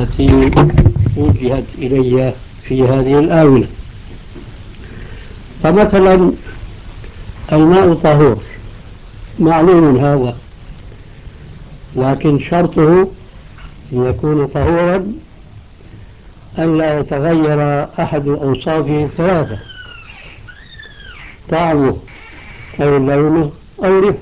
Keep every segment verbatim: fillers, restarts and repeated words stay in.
التي وجهت إلي في هذه الآونة. فمثلا الماء طهور، معلوم هذا، لكن شرطه أن يكون طهورا ألا يتغير أحد أوصافه الثلاثة: طعمه أو لونه أو ريحه.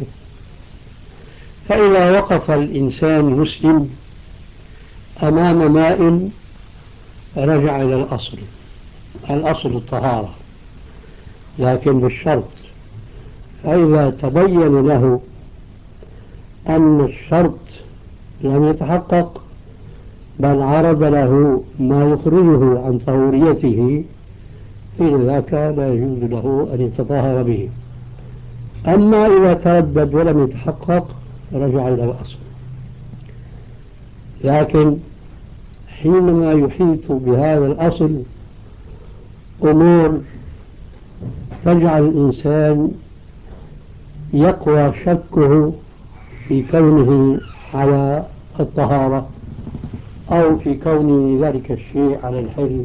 فإذا وقف الإنسان مسلم أمام ماء رجع إلى الأصل، الأصل الطهارة، لكن بالشرط. فإذا تبين له أن الشرط لم يتحقق بل عرض له ما يخرجه عن طهوريته، حين ذاك لا يجوز له أن يتطهر به. أما إذا تردد ولم يتحقق رجع إلى الأصل. لكن حينما يحيط بهذا الأصل أمور تجعل الإنسان يقوى شكه في كونه على الطهارة أو في كون ذلك الشيء على الحل،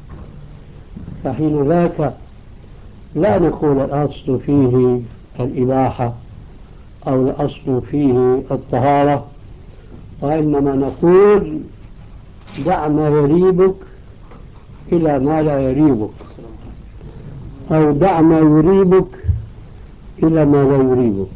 فحين ذاك لا نقول الأصل فيه الإباحة أو الأصل فيه الطهارة، وإنما نقول دع ما يريبك إلى ما لا يريبك، أو دع ما يريبك إلى ما لا يريبك.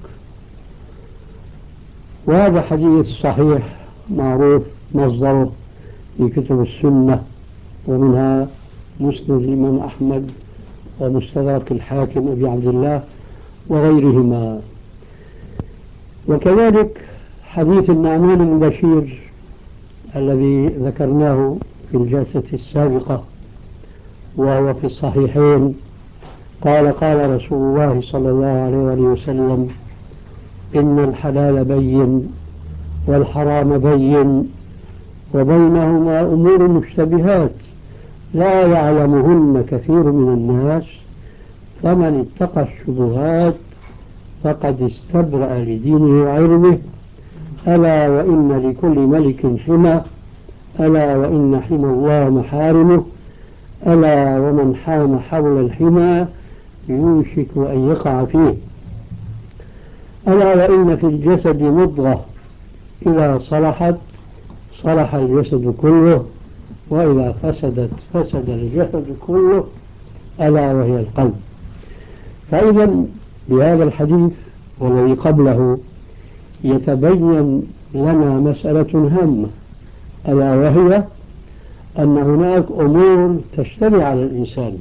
وهذا حديث صحيح معروف مصدره في كتب السنة، ومنها مسند الإمام أحمد ومستدرك الحاكم أبي عبد الله وغيرهما. وكذلك حديث النعمان بن بشير الذي ذكرناه في الجلسة السابقة وهو في الصحيحين، قال قال رسول الله صلى الله عليه وسلم: إن الحلال بين والحرام بين وبينهما أمور مشتبهات لا يعلمهن كثير من الناس، فمن اتقى الشبهات فقد استبرأ لدينه وعرضه. ألا وإن لكل ملك حمى، ألا وإن حمى الله محارمه، ألا ومن حام حول الحمى يوشك أن يقع فيه. ألا وإن في الجسد مضغة إذا صلحت صلح الجسد كله، وإذا فسدت فسد الجسد كله، ألا وهي القلب. فإذا بهذا الحديث والذي قبله يتبين لنا مسألة هامة، ألا وهي أن هناك أمور تشتبه على الإنسان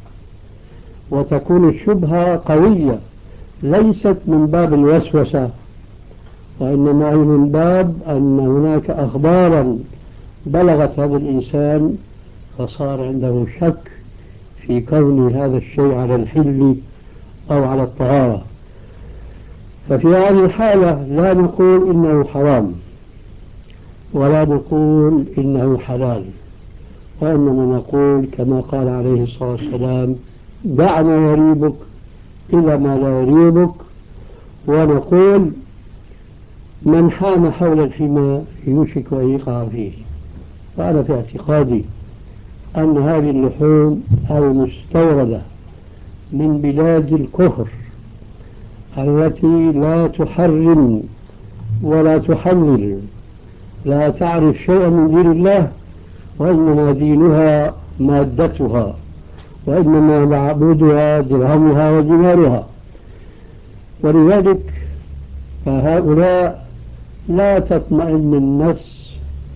وتكون الشبهة قوية، ليست من باب الوسوسة، وإنما هي من باب أن هناك أخبارا بلغت هذا الإنسان فصار عنده شك في كون هذا الشيء على الحل أو على الطهارة. ففي هذه الحالة لا نقول إنه حرام ولا نقول إنه حلال، وإنما نقول كما قال عليه الصلاة والسلام: دع ما يريبك إلى ما لا يريبك. ونقول من حام حول الحمى يوشك أن يقع فيه. وأنا في اعتقادي أن هذه اللحوم المستوردة من بلاد الكفر التي لا تحرم ولا تحلل، لا تعرف شيئا من دين الله، وإنما دينها مادتها، وإنما معبودها درهمها ودينارها، ولذلك فهؤلاء لا تطمئن النفس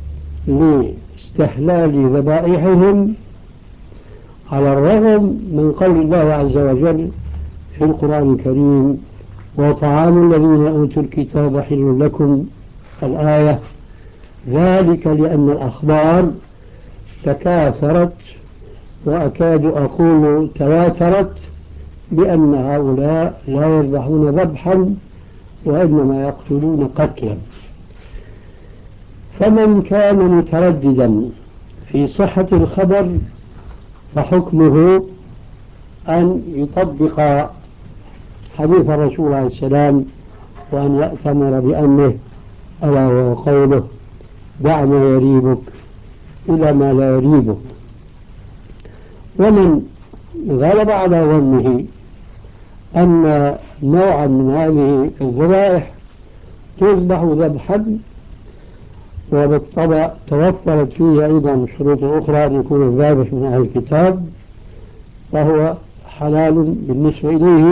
لاستحلال ذبائحهم، على الرغم من قول الله عز وجل في القرآن الكريم: وطعام الذين أوتوا الكتاب حل لكم، الآية. ذلك لأن الأخبار تكاثرت وأكاد أقول تواترت بأن هؤلاء لا يذبحون ذبحا وإنما يقتلون قتلا. فمن كان مترددا في صحة الخبر فحكمه أن يطبق حديث الرسول عليه السلام وأن يأتمر بأمره، ألا وهو قوله: دع ما يريبك إلى ما لا يريبك. ومن غلب على ظنه أن نوعا من هذه الذبائح تذبح ذبحا وبالطبع توفرت فيه أيضا شروط أخرى أن يكون الذابح من أهل الكتاب، فهو حلال بالنسبة إليه.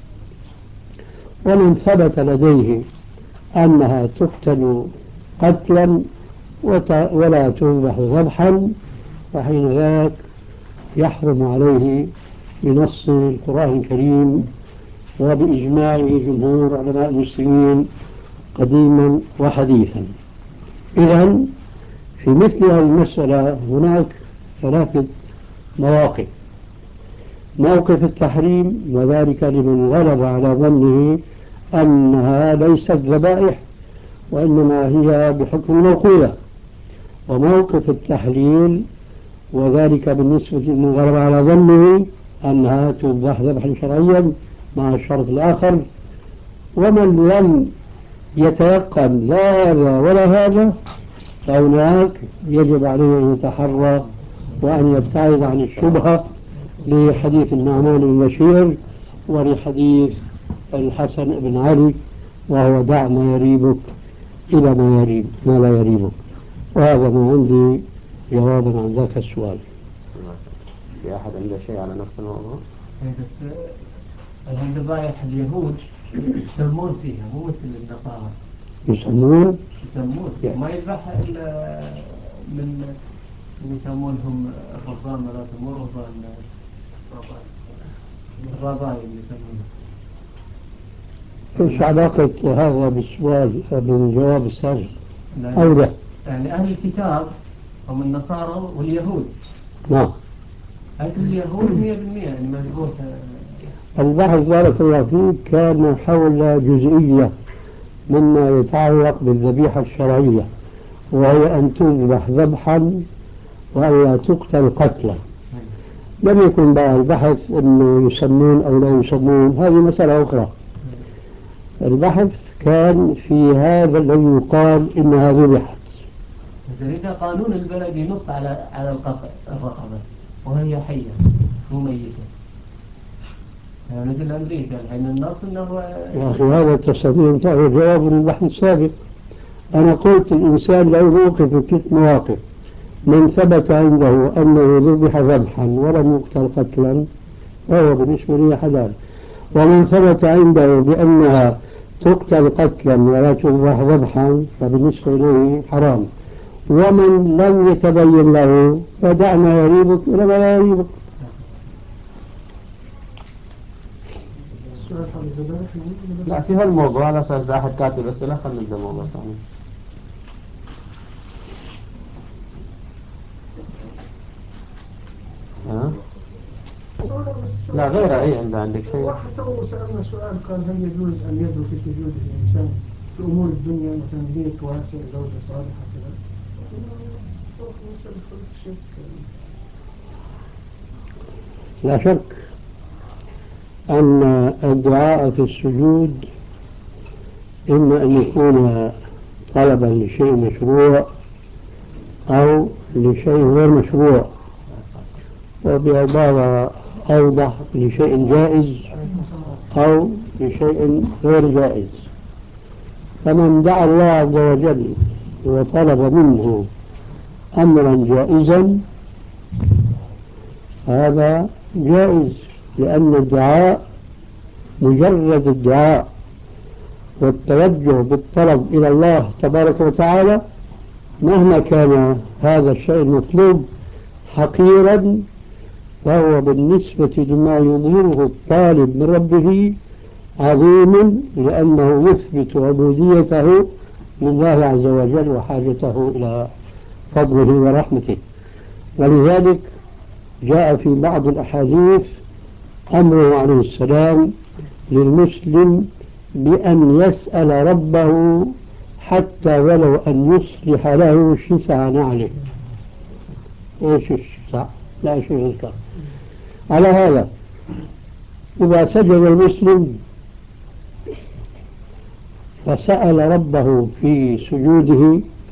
ومن ثبت لديه أنها تقتل قتلا ولا تذبح ذبحا، فحين ذاك يحرم عليه بنص القرآن الكريم وبإجماع جمهور علماء المسلمين قديما وحديثا. إذن في مثل هذه المسألة هناك ثلاثة مواقف: موقف التحريم، وذلك لمن غلب على ظنه أنها ليست ذبائح وإنما هي بحكم الموقولة. وموقف التحليل، وذلك بالنسبة لمن غلب على ظنه أنها تذبح ذبحا شرعيا مع الشرط الآخر. ومن لم يتيقن لا هذا ولا هذا فهناك يجب عليه أن يتحرى وأن يبتعد عن الشبهة لحديث النعمان بن بشير ولحديث الحسن بن علي، وهو دع ما يريبك إلى ما يريب ما لا يريبك. وهذا ما عندي جوابا عن ذاك السؤال. في أحد عنده شيء على نفس الموضوع؟ بس الذبائح اليهود يسمون فيها مو مثل النصارى. يسمون يسمون ما يذبح إلا من يسمونهم الرهبان ولا تمر رهبان الرهبان اللي يسمونه. ايش علاقة هذا بالسؤال بالجواب السابق؟ أو لا؟ يعني أهل الكتاب هم النصارى واليهود. نعم. لكن اليهود مية بالمية يعني مذبوح. البحث بارك الله فيك كان حول جزئية مما يتعلق بالذبيحة الشرعية، وهي أن تذبح ذبحا وألا تقتل قتلا. لم يكن بقى البحث أنه يسمون أو لا يسمون، هذه مسألة أخرى. البحث كان في هذا الذي يقال إنها ذبحت. إذا قانون البلد ينص على على القطع الرقبة وهي حية مو ميتة. يعني مثل أمريكا الحين النص إنه يا أخي هذا تستطيع تعرف جواب من البحث السابق. أنا قلت الإنسان له موقف ست مواقف: من ثبت عنده أنه ذبح ذبحا ولم يقتل قتلا فهو بالنسبة لي حلال، ومن ثبت عنده بأنها تقتل قتلا ولا تذبح ذبحا فبالنسبة إليه حرام، ومن لم يتبين له فدع ما يريبك إلى ما لا يريبك. لا في هالموضوع على أساس أحد كاتب بس لا خلنا نبدأ موضوع ثاني. ها؟ لا غير أي عند عندك شيء؟ واحد تو سألنا سؤال قال هل يجوز أن يدعو في سجوده الإنسان في أمور الدنيا مثلا بيت واسع زوجة صالحة كذا؟ لا شك أن الدعاء في السجود إما أن يكون طلبا لشيء مشروع أو لشيء غير مشروع، وبعبارة أوضح لشيء جائز أو لشيء غير جائز. فمن دعا الله عز وجل وطلب منه أمرا جائزا هذا جائز، لأن الدعاء مجرد الدعاء والتوجه بالطلب إلى الله تبارك وتعالى مهما كان هذا الشيء المطلوب حقيرا فهو بالنسبة لما يظهره الطالب من ربه عظيم، لأنه يثبت عبوديته لله عز وجل وحاجته إلى فضله ورحمته. ولذلك جاء في بعض الأحاديث أمره عليه السلام للمسلم بأن يسأل ربه حتى ولو أن يصلح له شسع نعله. إيش الشسع؟ لا شيء يذكر. على هذا إذا سجد المسلم فسأل ربه في سجوده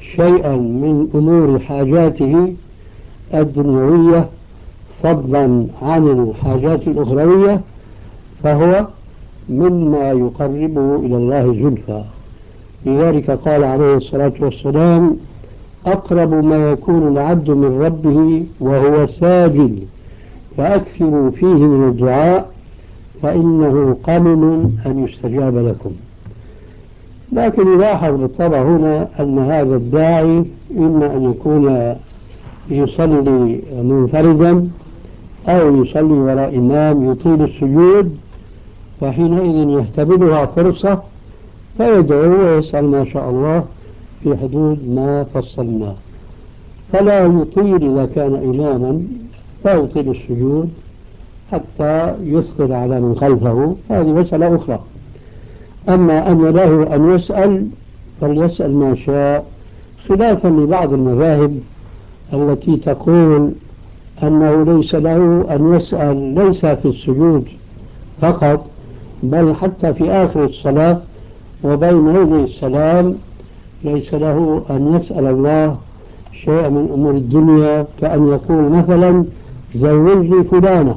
شيئا من أمور حاجاته الدنيوية فضلا عن الحاجات الأخروية فهو مما يقربه إلى الله زلفى. لذلك قال عليه الصلاة والسلام: أقرب ما يكون العبد من ربه وهو ساجد فأكثروا فيه من الدعاء فإنه قمن أن يستجاب لكم. لكن يلاحظ بالطبع هنا أن هذا الداعي إما أن يكون يصلي منفردا أو يصلي وراء إمام يطيل السجود، فحينئذ يهتبلها فرصة فيدعو ويسأل ما شاء الله في حدود ما فصلناه. فلا يطيل إذا كان إماما فيطيل السجود حتى يثقل على من خلفه، هذه مسألة أخرى. أما أن له أن يسأل فليسأل ما شاء، خلافا لبعض المذاهب التي تقول أنه ليس له أن يسأل ليس في السجود فقط بل حتى في آخر الصلاة وبين يدي السلام ليس له أن يسأل الله شيء من أمور الدنيا، كأن يقول مثلا: زوجني فلانة.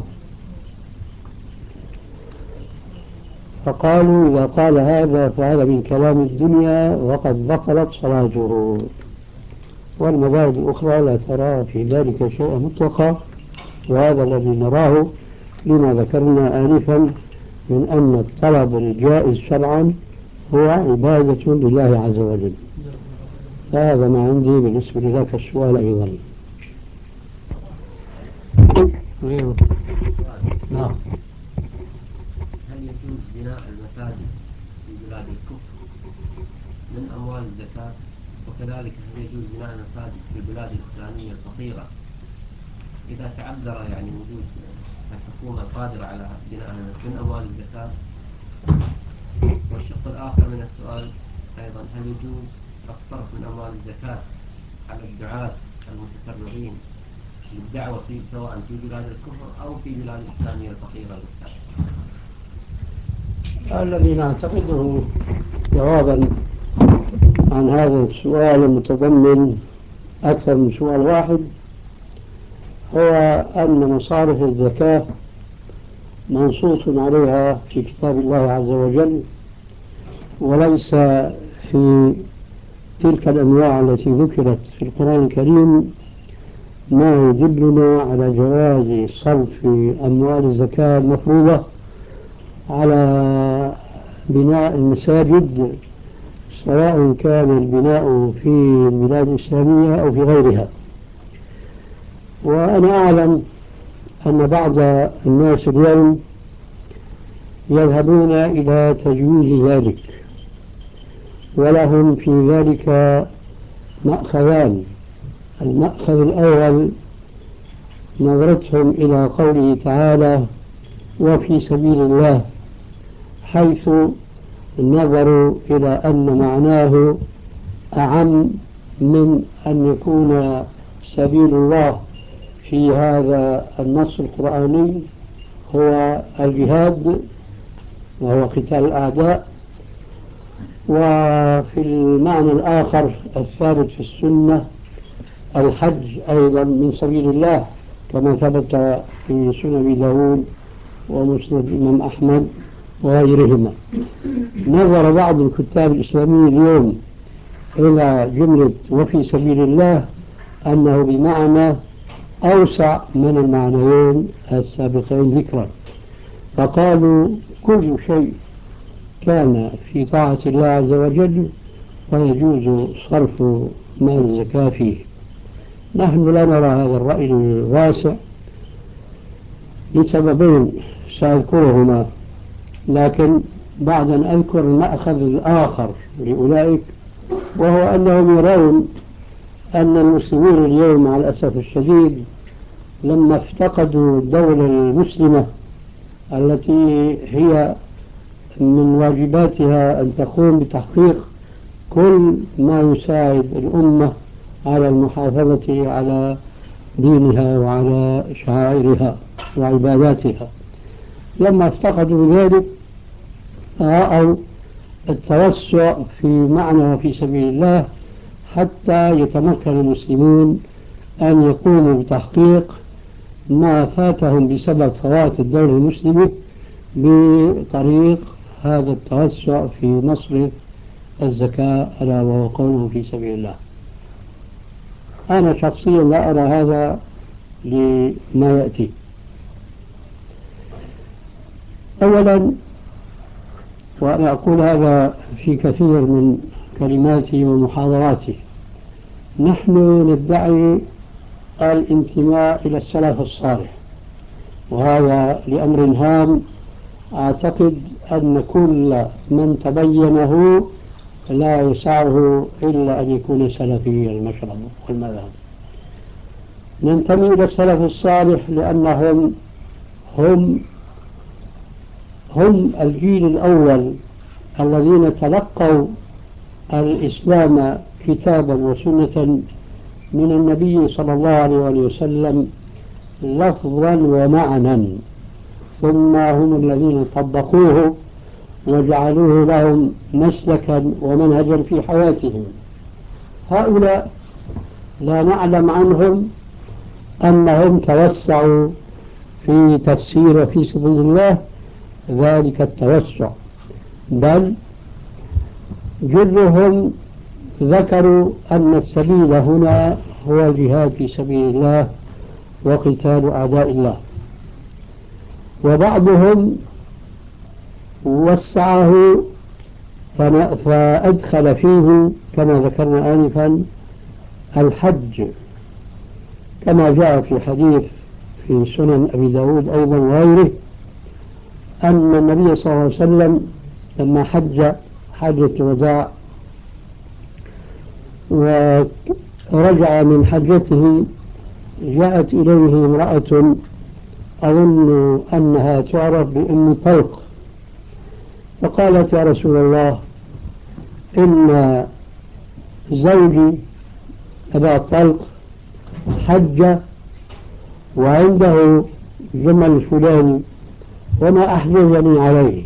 فقالوا إذا قال هذا فهذا من كلام الدنيا وقد بطلت صلاته. والمذاهب الأخرى لا ترى في ذلك شيء مطلقا، وهذا الذي نراه لما ذكرنا آنفا من أن الطلب الجائز شرعا هو عبادة لله عز وجل. هذا ما عندي بالنسبة لذاك السؤال أيضا. نعم. هل يجوز بناء المساجد في بلاد الكفر من أموال الزكاة؟ وكذلك هل يجوز بناء المساجد في البلاد الإسلامية الفقيرة إذا تعذر يعني وجود الحكومة القادرة على بناء من أموال الزكاة؟ والشق الآخر من السؤال أيضا: هل يجوز الصرف من أموال الزكاة على الدعاة المتفرغين للدعوة في سواء في بلاد الكفر أو في بلاد الإسلامية الفقيرة بالتالي؟ الذي نعتقده جوابا عن هذا السؤال المتضمن أكثر من سؤال واحد هو أن مصارف الزكاة منصوص عليها في كتاب الله عز وجل، وليس في تلك الأنواع التي ذكرت في القرآن الكريم ما يدلنا على جواز صرف أموال الزكاة المفروضة على بناء المساجد، سواء كان البناء في البلاد الإسلامية أو في غيرها. وأنا أعلم أن بعض الناس اليوم يذهبون إلى تجويز ذلك، ولهم في ذلك مأخذان. المأخذ الأول نظرتهم إلى قوله تعالى: وفي سبيل الله، حيث نظروا إلى أن معناه أعم من أن يكون سبيل الله في هذا النص القرآني هو الجهاد وهو قتال الأعداء. وفي المعنى الآخر الثالث في السنة الحج أيضا من سبيل الله، كما ثبت في سنن داود ومسند الإمام أحمد وغيرهما. نظر بعض الكتاب الإسلاميين اليوم إلى جملة وفي سبيل الله أنه بمعنى أوسع من المعنيين السابقين ذكرا، فقالوا كل شيء كان في طاعة الله عز وجل ويجوز صرف مال الزكاة فيه. نحن لا نرى هذا الرأي الواسع لسببين سأذكرهما، لكن بعد أن أذكر المأخذ الآخر لأولئك، وهو أنهم يرون أن المسلمين اليوم مع الأسف الشديد لما افتقدوا الدولة المسلمة التي هي من واجباتها أن تقوم بتحقيق كل ما يساعد الأمة على المحافظة على دينها وعلى شعائرها وعباداتها، لما افتقدوا ذلك رأوا التوسع في معنى في سبيل الله حتى يتمكن المسلمون أن يقوموا بتحقيق ما فاتهم بسبب فوات الدولة المسلمة بطريق هذا التوسع في مصرف الزكاة، ألا وهو قوله في سبيل الله. أنا شخصيا لا أرى هذا لما يأتي. أولا، وأنا أقول هذا في كثير من كلماتي ومحاضراتي، نحن ندعي الانتماء إلى السلف الصالح، وهذا لأمر هام أعتقد أن كل من تبينه لا يسعه إلا أن يكون سلفيا المشرب والمذهب. ننتمي إلى السلف الصالح لأنهم هم هم الجيل الأول الذين تلقوا الإسلام كتابا وسنة من النبي صلى الله عليه وسلم لفظا ومعنى، ثم هم الذين طبقوه وجعلوه لهم مسلكا ومنهجا في حياتهم. هؤلاء لا نعلم عنهم أنهم توسعوا في تفسير في سبيل الله ذلك التوسع، بل جلهم ذكروا أن السبيل هنا هو الجهاد في سبيل الله وقتال أعداء الله، وبعضهم وسعه فأدخل فيه كما ذكرنا آنفا الحج، كما جاء في حديث في سنن أبي داود أيضا وغيره أن النبي صلى الله عليه وسلم لما حج حجة الوداع ورجع من حجته جاءت إليه امرأة أظن أنها تعرف بأم طلق، فقالت: يا رسول الله، إن زوجي أبا طلق حج وعنده جمل فلاني وما أحجزني عليه.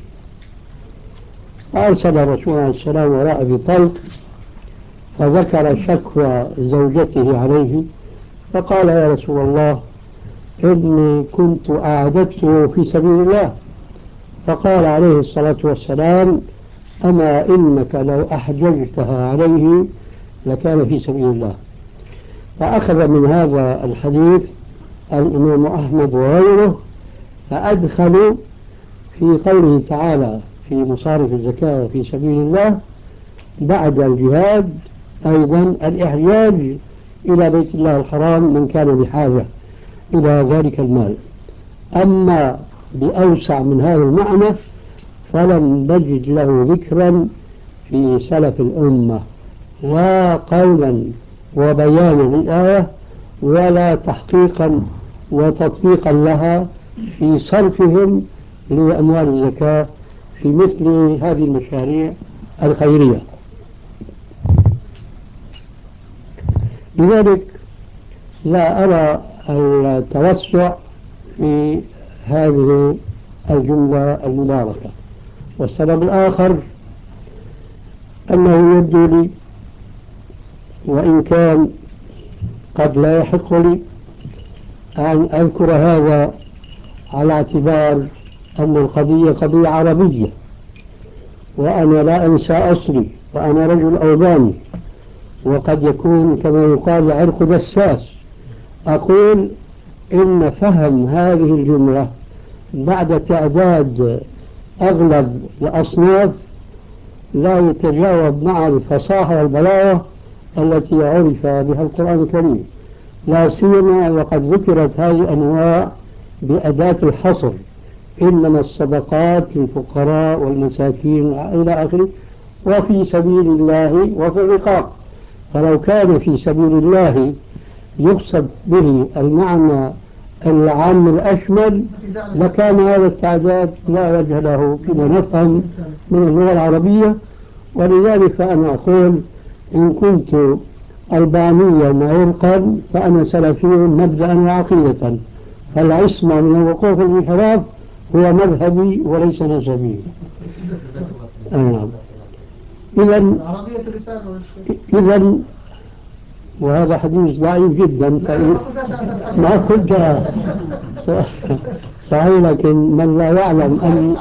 فأرسل الرسول عليه السلام وراء أبي طلق فذكر شكوى زوجته عليه، فقال: يا رسول الله، إني كنت أعددته في سبيل الله. فقال عليه الصلاة والسلام: أما إنك لو أحججتها عليه لكان في سبيل الله. فأخذ من هذا الحديث الإمام أحمد وغيره فأدخلوا في قوله تعالى في مصارف الزكاة في سبيل الله بعد الجهاد أيضا الإحجاج إلى بيت الله الحرام من كان بحاجة إلى ذلك المال. أما بأوسع من هذا المعنى فلم نجد له ذكرا في سلف الأمة، لا قولا وبيانا للآية ولا تحقيقا وتطبيقا لها في صرفهم لأموال الزكاة في مثل هذه المشاريع الخيرية. لذلك لا أرى التوسع في هذه الجملة المباركة. والسبب الآخر أنه يبدو لي، وإن كان قد لا يحق لي أن أذكر هذا على اعتبار أن القضية قضية عربية وأنا لا أنسى أصلي وأنا رجل أوباني وقد يكون كما يقال عرق دساس، أقول إن فهم هذه الجملة بعد تعداد أغلب الأصناف لا يتجاوب مع الفصاحة والبلاغة التي عرف بها القرآن الكريم، لا سيما وقد ذكرت هذه الأنواع بأداة الحصر: إنما الصدقات للفقراء والمساكين إلى آخره، وفي سبيل الله وفي الرقاب. فلو كان في سبيل الله يقصد به المعنى العام الأشمل لكان هذا التعداد لا وجه له فيما نفهم من اللغة العربية. ولذلك فأنا أقول إن كنت ألبانيا عرقا فأنا سلفي مبدأ وعقيدة، فالعصمة من الوقوف في الانحراف هو مذهبي وليس نسبي. آه. إذن إذن وهذا حديث ضعيف جدا. ما قلت صحيح، لكن من لا يعلم أن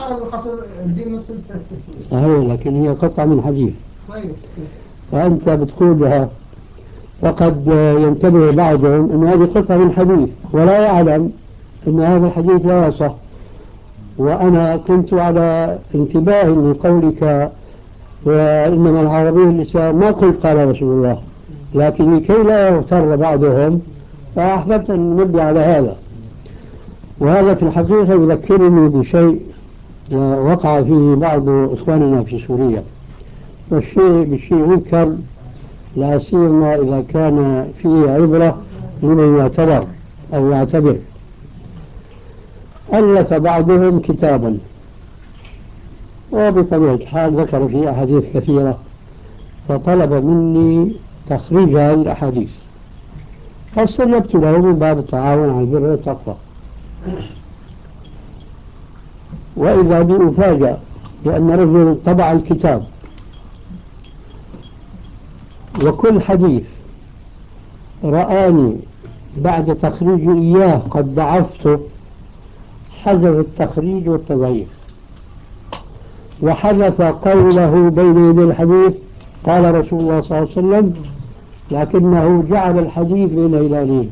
صحيح، لكن هي قطعة من حديث فأنت بتقولها، وقد ينتبه بعضهم أن هذه قطعة من حديث ولا يعلم أن هذا الحديث لا يصح. وأنا كنت على انتباه لقولك وإنما العربي اللسان، ما قلت قال رسول الله، لكن لكي لا يغتر بعضهم فأحببت أن نبدأ على هذا. وهذا في الحقيقة يذكرني بشيء وقع فيه بعض إخواننا في سوريا، والشيء بالشيء يذكر لا سيما إذا كان فيه عبرة لمن يعتبر أو يعتبر. ألف بعضهم كتابا، وبطبيعة الحال ذكر فيه أحاديث كثيرة، فطلب مني تخريج هذه الأحاديث، فاستجبت له من باب التعاون على البر والتقوى. وإذا بي أفاجأ بأن رجل طبع الكتاب وكل حديث رآني بعد تخريج إياه قد ضعفته حذف التخريج والتضعيف، وحذف قوله بين يدي الحديث قال رسول الله صلى الله عليه وسلم، لكنه جعل الحديث بين هلالين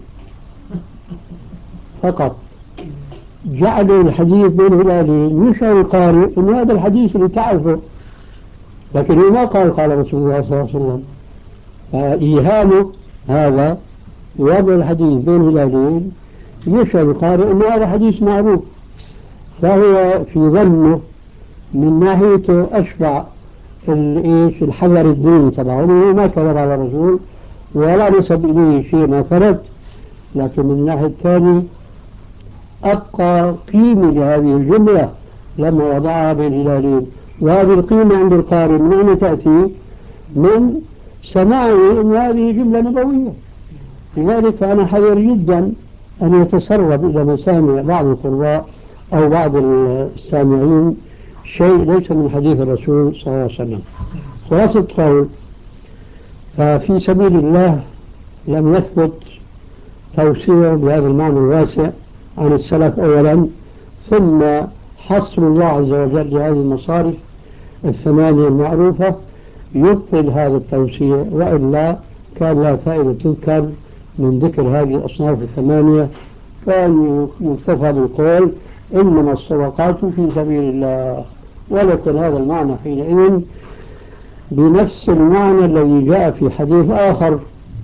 فقط. جعل الحديث بين هلالين يشعر القارئ أن هذا الحديث اللي تعرفه، لكنه ما قال قال رسول الله صلى الله عليه وسلم. فإيهامه هذا وضع الحديث بين هلالين يشعر القارئ أن هذا حديث معروف، فهو في ظنه من ناحيته أشبع الإيش الحذر الدين تبعه، ما كذب على الرسول ولا نسب إليه شيء ما ثبت، لكن من الناحية الثانية أبقى قيمة لهذه الجملة لما وضعها بين هلالين. وهذه القيمة عند القارئ من أين تأتي؟ من سماعه أن هذه جملة نبوية. لذلك أنا حذر جدا أن يتسرب إلى مسامع بعض القراء أو بعض السامعين شيء ليس من حديث الرسول صلى الله عليه وسلم. خلاصة قول، ففي سبيل الله لم يثبت توسيع بهذا المعنى الواسع عن السلف أولا، ثم حصر الله عز وجل لهذه المصارف الثمانية المعروفة يبطل هذا التوسيع، وإلا كان لا فائدة تذكر من ذكر هذه الأصناف الثمانية، كان يكتفى بالقول إنما الصدقات في سبيل الله، ولكن هذا المعنى حينئذ بنفس المعنى الذي جاء في حديث آخر،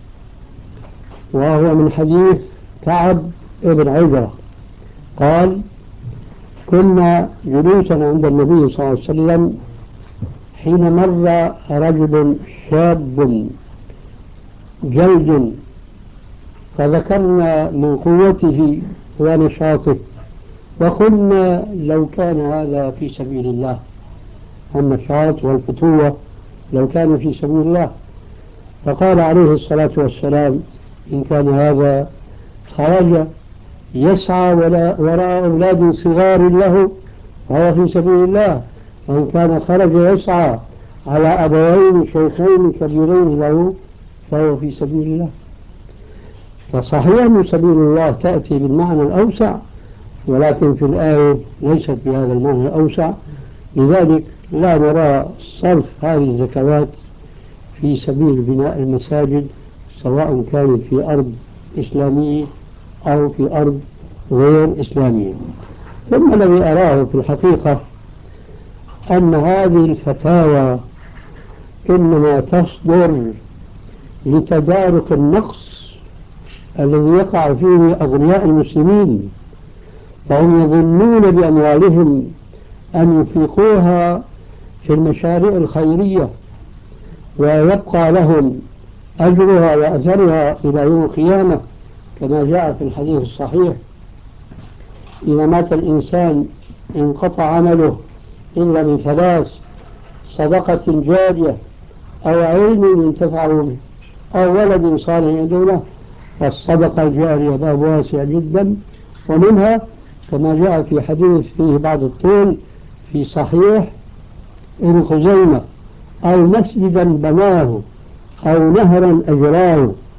وهو من حديث كعب ابن عجرة قال: كنا جلوسا عند النبي صلى الله عليه وسلم حين مر رجل شاب جلد، فذكرنا من قوته ونشاطه، وقلنا لو كان هذا في سبيل الله، النشاط والفتوة لو كان في سبيل الله. فقال عليه الصلاة والسلام: إن كان هذا خرج يسعى وراء أولاد صغار له فهو في سبيل الله، وإن كان خرج يسعى على أبوين شيخين كبيرين له فهو في سبيل الله. فصحيح أن سبيل الله تأتي بالمعنى الأوسع، ولكن في الآية ليست بهذا المعنى الأوسع، لذلك لا نرى صرف هذه الزكوات في سبيل بناء المساجد، سواء كانت في أرض إسلامية أو في أرض غير إسلامية. ثم الذي أراه في الحقيقة أن هذه الفتاوى إنما تصدر لتدارك النقص الذي يقع فيه أغنياء المسلمين، فهم يظنون بأموالهم أن ينفقوها في المشاريع الخيرية ويبقى لهم أجرها وأثرها إلى يوم القيامة، كما جاء في الحديث الصحيح: إذا مات الإنسان انقطع عمله إلا من ثلاث: صدقة جارية أو علم ينتفع به أو ولد صالح يدعو له. فالصدقة الجارية باب واسع جدا، ومنها كما جاء في حديث فيه بعض الطول في صحيح ابن خزيمة: أو مسجدا بناه أو نهرا أجراه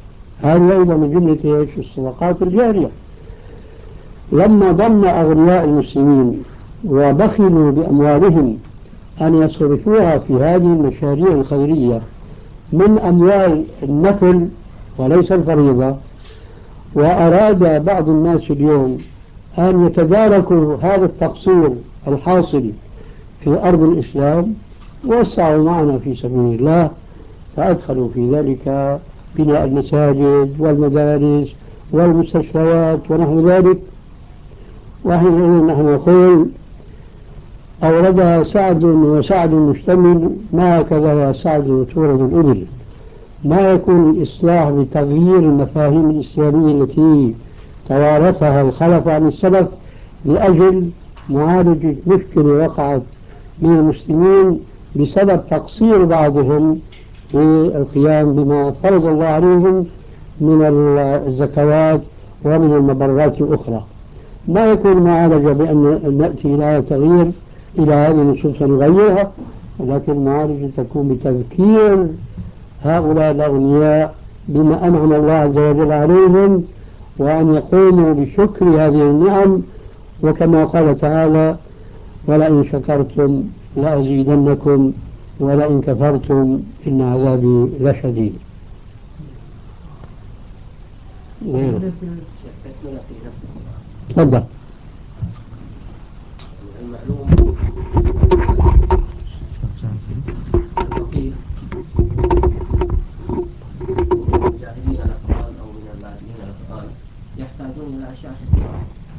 هذه أيضا من جملة إيش؟ الصدقات الجارية. لما ظن أغنياء المسلمين وبخلوا بأموالهم أن يصرفوها في هذه المشاريع الخيرية من أموال النفل وليس الفريضة، وأراد بعض الناس اليوم أن يتداركوا هذا التقصير الحاصل في أرض الإسلام، وسعوا معنا في سبيل الله، فأدخلوا في ذلك بناء المساجد والمدارس والمستشفيات ونحو ذلك. وحينئذ نحن نقول أوردها سعد وسعد مشتمل، ما هكذا يا سعد تورد الإبل. ما يكون الإصلاح بتغيير المفاهيم الإسلامية التي توارثها الخلف عن السلف لأجل معالجة مشكلة وقعت من المسلمين بسبب تقصير بعضهم في القيام بما فرض الله عليهم من الزكوات ومن المبررات الأخرى. ما يكون معالجة بأن نأتي إلى تغيير إلى هذه النصوص ونغيرها، ولكن المعالجة تكون بتذكير هؤلاء الأغنياء بما أنعم الله عز وجل عليهم، وأن يقوموا بشكر هذه النعم، وكما قال تعالى: ولئن شكرتم لأزيدنكم ولئن كفرتم إن عذابي لشديد. تفضل. المعلوم الفقير من المجاهدين الأفغان أو من اللاجئين الأفغان يحتاجون إلى أشياء كثيرة.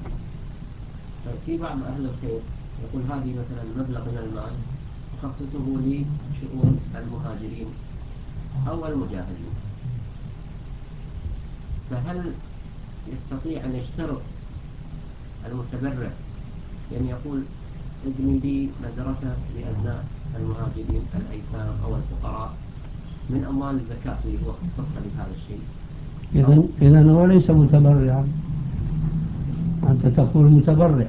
في بعض أهل الخير يقول هذه مثلا مبلغ من المال أخصصه لشؤون المهاجرين أو المجاهدين، فهل يستطيع أن يشترط المتبرع يعني يقول ابني لي مدرسة لأبناء المهاجرين الأيتام أو الفقراء من أموال الزكاة اللي هو خصصها لهذا الشيء؟ إذن إذن هو ليس متبرعا، أنت تقول متبرع.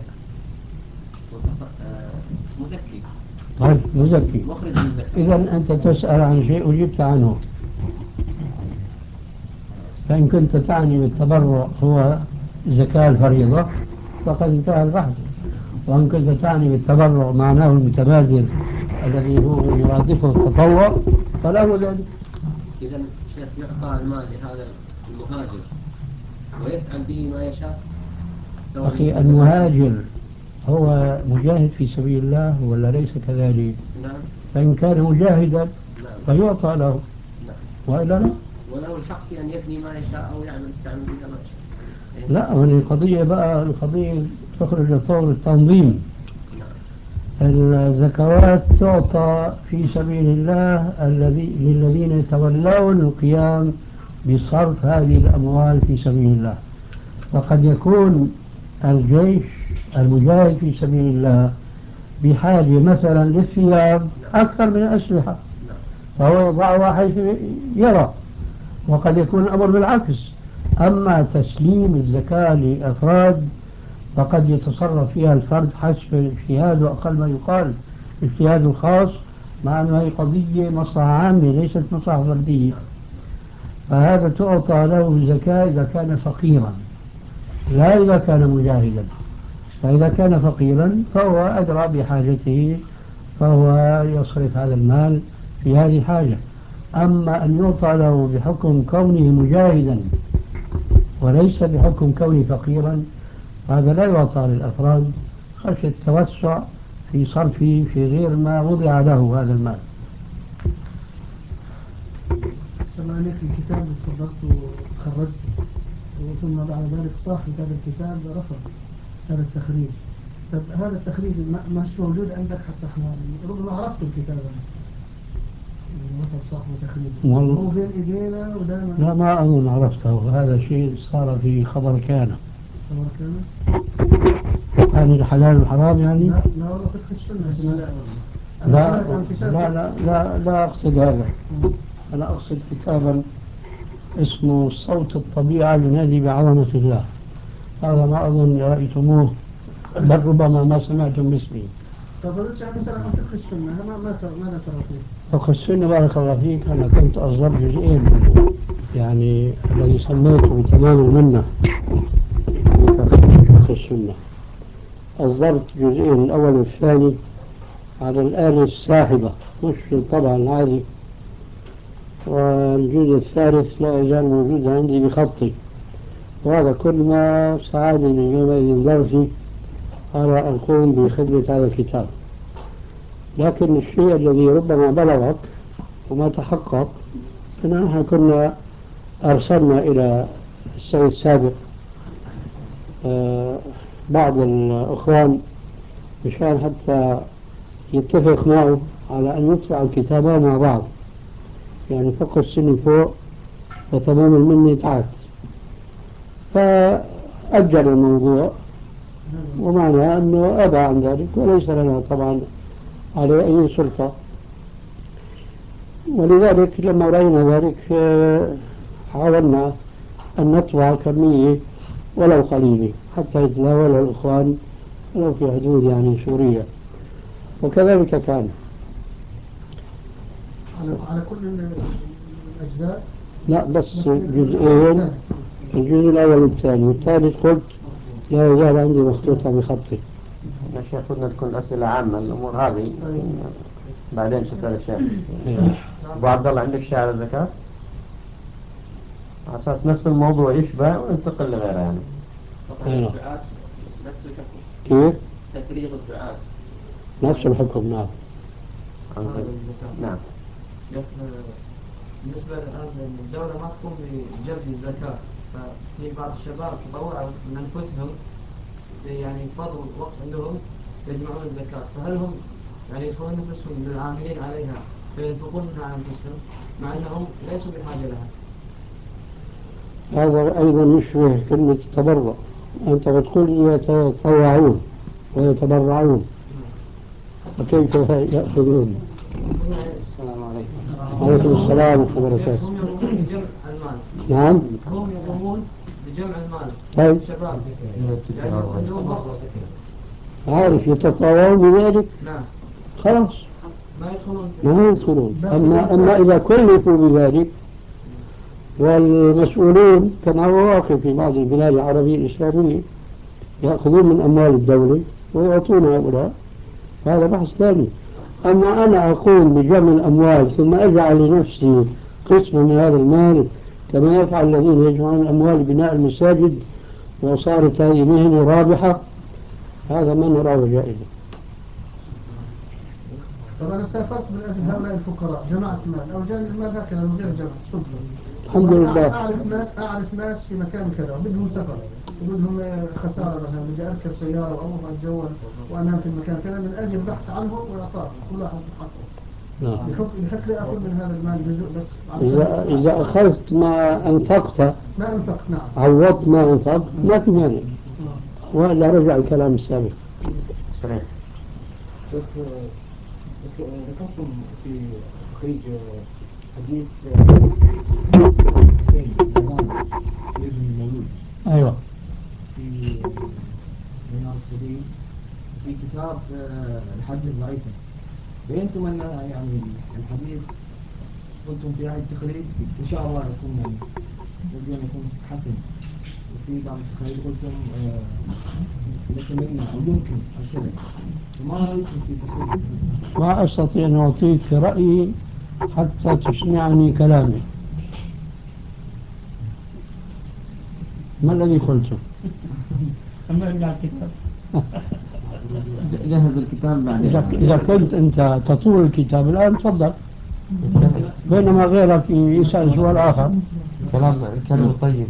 مزكي. طيب مزكي. مخرج مزكي. إذن أنت تسأل عن شيء وجبت عنه. فإن كنت تعني بالتبرع هو زكاة الفريضة فقد انتهى البحث، وإن كنت تعني بالتبرع معناه المتبادل الذي هو يرادفه التطوع فله ذلك. إذا شيخ يعطى المال لهذا المهاجر ويفعل به ما يشاء. أخي المهاجر هو مجاهد في سبيل الله ولا ليس كذلك؟ نعم. فإن كان مجاهدا نعم. فيعطى له. نعم. وإلا لا. وله الحق في أن يبني ما يشاء أو يعمل يستعمل بها ما يشاء. لا، من القضية بقى القضية تخرج طور التنظيم. الزكوات تعطى في سبيل الله الذي للذين يتولون القيام بصرف هذه الأموال في سبيل الله. وقد يكون الجيش المجاهد في سبيل الله بحاجة مثلا للثياب أكثر من الأسلحة، فهو يضعها حيث يرى. وقد يكون الأمر بالعكس. أما تسليم الزكاة لأفراد فقد يتصرف فيها الفرد حسب الاجتهاد، وأقل ما يقال الاجتهاد الخاص، مع أن هذه قضية مصلحة عامة ليست مصلحة فردية. فهذا تعطى له زكاة إذا كان فقيرا لا إذا كان مجاهدا. فإذا كان فقيرا فهو أدرى بحاجته فهو يصرف هذا المال في هذه الحاجة. أما أن يعطى له بحكم كونه مجاهدا وليس بحكم كونه فقيرا هذا لا يعطى للأفراد خشية التوسع في صرفه في غير ما وضع له هذا المال. سمع لك الكتاب اللي تفضلت وخرجته، ثم بعد ذلك صاحب هذا الكتاب رفض هذا التخريج. طب هذا التخريج مش موجود عندك حتى احنا ربما عرفت الكتاب رفض صاحب تخريج هو بين ايدينا ودائما. لا ما أظن عرفته. هذا شيء صار في خبر كان خبر كان يعني الحلال والحرام يعني. لا لا والله فقه السنة. لا لا لا لا لا أقصد هذا. أنا أقصد كتابا اسمه صوت الطبيعة ينادي بعظمة الله. هذا ما أظن رأيتموه، بل ربما ما سمعتم باسمه. فقلت يعني مثلا عن فقه السنة ما ما ماذا ترى فيه؟ فقه السنة بارك الله فيك أنا كنت أصدر جزئين منه. يعني الذي سميته بتمام المنة في فقه السنة. أصدرت جزئين الأول والثاني على الآلة الساحبة مش الطبع العادي، والجزء الثالث لا يزال موجود عندي بخطي، وهذا كل ما ساعدني يومئذ ظرفي على أن أقوم بخدمة هذا الكتاب. لكن الشيء الذي ربما بلغك وما تحقق أن نحن كنا أرسلنا إلى السيد السابق آه بعض الأخوان مشان حتى يتفق معه على أن يطبع الكتابان مع بعض، يعني فقه السن فوق وتمام المنة تحت، فأجل الموضوع، ومعنى أنه أبى عن ذلك وليس لنا طبعا عليه أي سلطة. ولذلك لما رأينا ذلك حاولنا أن نطبع كمية ولو قليلة حتى يتناولها الإخوان ولو في حدود يعني سوريا، وكذلك كان على كل الأجزاء. لا بس جزئين، الجزء الأول والثاني، والثالث قلت لا يزال عندي مخطوطة بخطي. يا شيخ كنا تكون أسئلة عامة الأمور هذه بعدين تسأل الشيخ. أبو عبد الله عندك شيء على الزكاة؟ على أساس نفس الموضوع يشبه وننتقل لغيره يعني. أيوة. الدعاة نفس الحكم. كيف؟ تفريغ الدعاة نفس الحكم. نعم. نعم. بالنسبة الآن الدولة ما تقوم بجلب الزكاة، ففي بعض الشباب تطوعوا من أنفسهم يعني فضل وقت عندهم يجمعون الزكاة، فهل هم يعني يدخلون نفسهم من العاملين عليها فينفقون منها على أنفسهم مع أنهم ليسوا بحاجة لها؟ هذا أيضا يشبه كلمة التبرع. أنت بتقول يتطوعون ويتبرعون، فكيف يأخذون؟ السلام عليكم. عليكم السلام ورحمة الله وبركاته. هم يقومون بجمع المال. نعم. هم يقومون بجمع المال. طيب. شباب يعني عندهم وقت. عارف يتطوعون بذلك؟ نعم. خلاص ما يدخلون. ما يدخلون. أما أما إذا كلفوا بذلك، والمسؤولون كما هو واقع في بعض البلاد العربية الإسلامية يأخذون من أموال الدولة ويعطون هؤلاء، هذا بحث ثاني. أما أنا أقوم بجمع الأموال ثم أجعل لنفسي قسم من هذا المال كما يفعل الذين يجمعون الأموال بناء المساجد وصارت هذه مهنة رابحة، هذا ما نراه جائزا. طب أنا سافرت من أجل هؤلاء الفقراء، جمعت مال أو جاني المال هكذا من غير جمع صدفة. الحمد لله. أعرف ناس أعرف ناس في مكان كذا وبدهم سفر وبدهم خسارة، مثلا بدي أركب سيارة وأروح أتجول وأنام في المكان كذا من أجل البحث عنهم وإعطاهم كل واحد حقه. نعم. بحكم بحق لي أكل من هذا المال جزء بس. إذا إذا أخذت ما أنفقت ما أنفقت نعم عوضت ما أنفقت ما في مانع، ولا رجع الكلام السابق. صحيح. ذكرتم في تخريج حديث حسين ابن المولود. أيوة. في منار السبيل في كتاب الحديث ضعيفة، بينتم أن يعني الحديث قلتم في هذه التخريج إن شاء الله يكون يعني يرجون يكون حسن، وفي بعض التخريج قلتم يتمنى أو يمكن الشرع، وما رأيتم في تخريج؟ ما أستطيع أن أعطيك في رأيي حتى تسمعني كلامي. ما الذي قلته؟ أما ارجع الكتاب جهز الكتاب بعدين. إذا كنت أنت تطول الكتاب الآن تفضل، بينما غيرك يسأل سؤال آخر. كلام كلام طيب.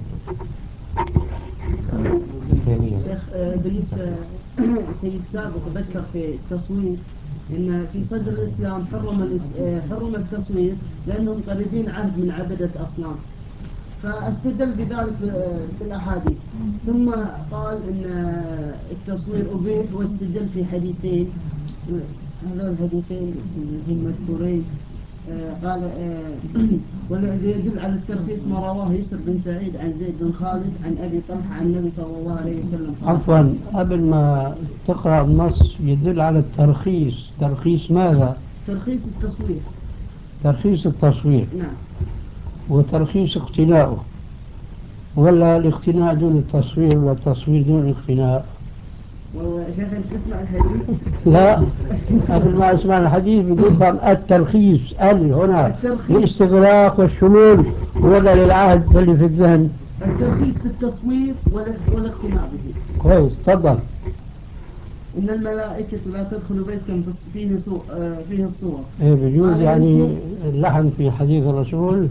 شيخ بالنسبة سيد سابق ذكر في التصوير إن في صدر الإسلام حرم حرم التصوير لأنهم قريبين عهد من عبدة أصنام، فاستدل بذلك في الأحاديث، ثم قال إن التصوير أبيح واستدل في حديثين، هذول الحديثين هم مذكورين. قال والذي يدل على الترخيص ما رواه يسر بن سعيد عن زيد بن خالد عن أبي طلحة عن النبي صلى الله عليه وسلم. عفوا، قبل ما تقرأ النص يدل على الترخيص، ترخيص ماذا؟ ترخيص التصوير. ترخيص التصوير. نعم. وترخيص اقتناؤه، ولا الاقتناء دون التصوير والتصوير دون الاقتناء؟ والله شيخ أنت تسمع الحديث؟ لا، قبل ما اسمع الحديث بدي افهم الترخيص ال هنا الترخيص. للاستغراق والشمول ولا للعهد اللي في الذهن؟ الترخيص في التصوير ولا والاقتناء به. كويس، تفضل. إن الملائكة لا تدخل بيتا فيه صور آه فيه الصور. إيه بجوز هذا يعني اسمه- اللحن في حديث الرسول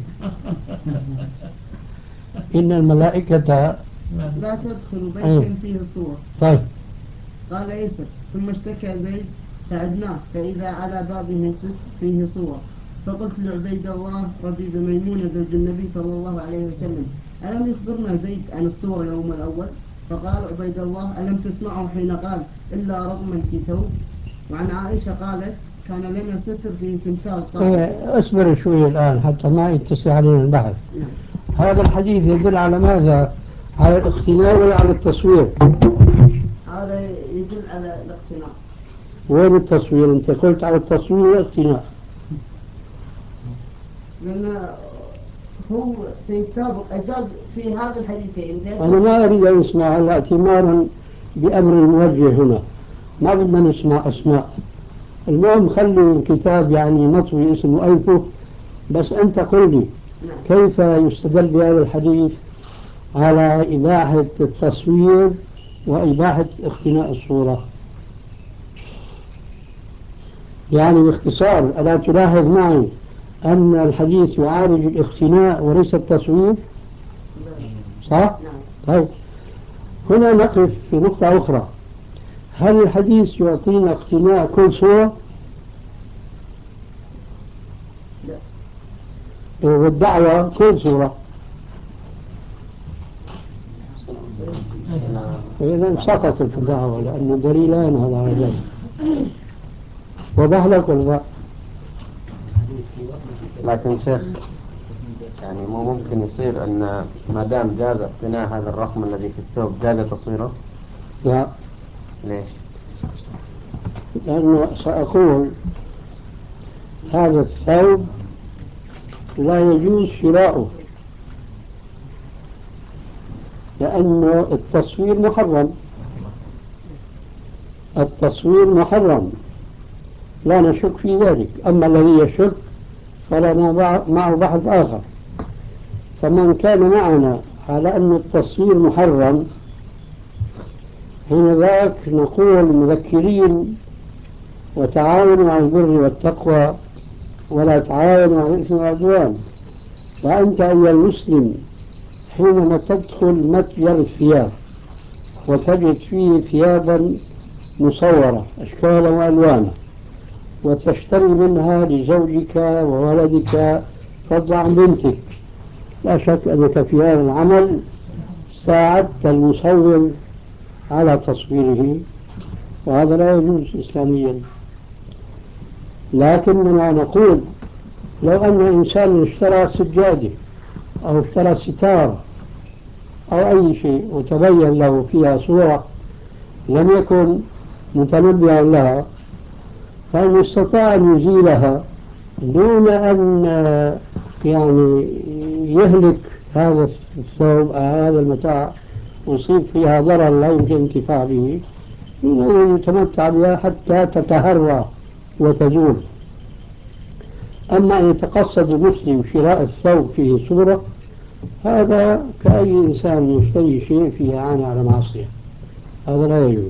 إن الملائكة. لا تدخل إيه. بيتا فيه الصور. طيب. قال يسر ثم اشتكى زيد فعدناه فإذا على بابه ست فيه صور، فقلت لعبيد الله ربيب ميمونة زوج النبي صلى الله عليه وسلم ألم يخبرنا زيد عن الصور يوم الأول؟ فقال عبيد الله ألم تسمعه حين قال إلا رغما في ثوب؟ وعن عائشة قالت كان لنا ستر فيه تمثال طاهر. إيه، اصبر شوي الآن حتى ما يتسع علينا البحث. نعم. هذا الحديث يدل على ماذا؟ على الاقتناء ولا على التصوير؟ هذا يدل على الاقتناء. وين التصوير؟ أنت قلت على التصوير والاقتناء. لأن هو سيد سابق أجاز في هذا الحديثين. أنا ما أريد أن أسمع هلا اعتمارا بأمر الموجه هنا، ما بدنا نسمع أسماء. المهم خلي الكتاب يعني نطوي اسم وألفه، بس أنت قل لي كيف يستدل بهذا الحديث على إباحة التصوير وإباحة اقتناء الصورة؟ يعني باختصار، ألا تلاحظ معي أن الحديث يعالج الاقتناء وليس التصوير؟ صح؟ طيب، هنا نقف في نقطة أخرى. هل الحديث يعطينا اقتناء كل صورة؟ والدعوة كل صورة؟ إذا سقطت الدعوة لأن دليلان هذا على ذلك. وضح لك ولا لا؟ لكن شيخ يعني مو ممكن يصير أن ما دام جاز اقتناء هذا الرقم الذي في الثوب جاز تصويره؟ لا، ليش؟ لأنه سأقول هذا الثوب لا يجوز شراؤه، لأنه التصوير محرم. التصوير محرم، لا نشك في ذلك. أما الذي يشك فلنا معه بحث آخر. فمن كان معنا على أن التصوير محرم، حين ذاك نقول مذكرين وتعاونوا على البر والتقوى ولا تعاونوا على الإثم والعدوان. وأنت أيها المسلم حينما تدخل متجر الثياب وتجد فيه ثيابا مصورة أشكالا وألوانا وتشتري منها لزوجك وولدك فضلا عن بنتك، لا شك أنك في هذا العمل ساعدت المصور على تصويره، وهذا لا يجوز إسلاميا. لكننا نقول لو أن إنسان اشترى سجادة أو اشترى ستارة أو أي شيء وتبين له فيها صورة لم يكن متنبئا لها، فإن استطاع أن يزيلها دون أن يعني يهلك هذا الثوب أو هذا المتاع ويصيب فيها ضرر لا يمكن الانتفاع به، يتمتع بها حتى تتهرى وتزول. أما أن يتقصد المسلم شراء الثوب فيه صورة، هذا كأي إنسان يشتري شيء فيه إعانة على معصية، هذا لا يجوز.